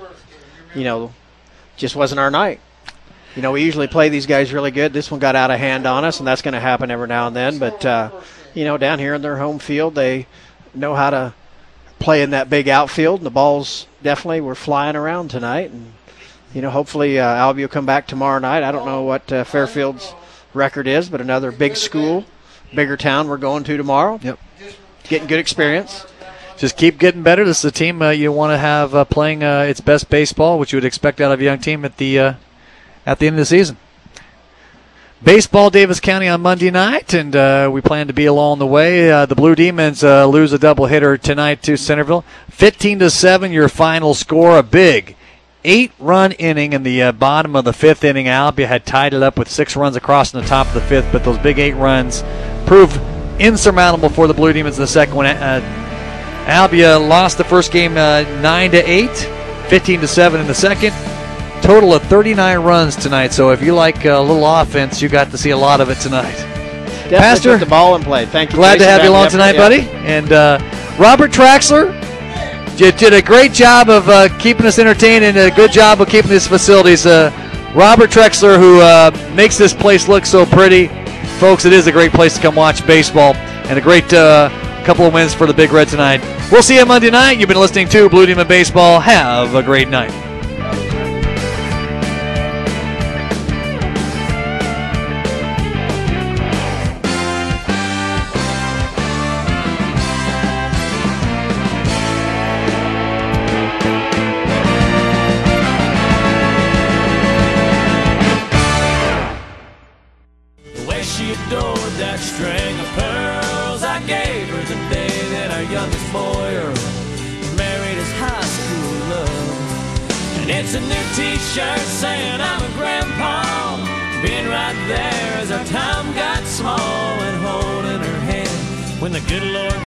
just wasn't our night. We usually play these guys really good. This one got out of hand on us, and that's going to happen every now and then. But, down here in their home field, they know how to play in that big outfield, and the balls definitely were flying around tonight. And hopefully Albia will come back tomorrow night. I don't know what Fairfield's record is, but another big school, bigger town we're going to tomorrow. Yep. Getting good experience. Just keep getting better. This is a team you want to have playing its best baseball, which you would expect out of a young team at the end of the season. Baseball, Davis County on Monday night, and we plan to be along the way. The Blue Demons lose a doubleheader tonight to Centerville. 15-7, your final score. A big 8-run inning in the bottom of the 5th inning. Albia had tied it up with 6 runs across in the top of the 5th, but those big 8 runs proved insurmountable for the Blue Demons in the second one. Albia lost the first game 9-8, 15-7 in the second. Total of 39 runs tonight, so if you like a little offense, you got to see a lot of it tonight. Definitely Pastor, put the ball in play. Thank you. Glad Jason, to have you along tonight, buddy. And Robert Traxler, you did a great job of keeping us entertained and a good job of keeping these facilities. Robert Traxler, who makes this place look so pretty. Folks, it is a great place to come watch baseball, and a great couple of wins for the Big Red tonight. We'll see you Monday night. You've been listening to Blue Demon Baseball. Have a great night. It's a new t-shirt saying I'm a grandpa. Been right there as our time got small and holding her hand when the good Lord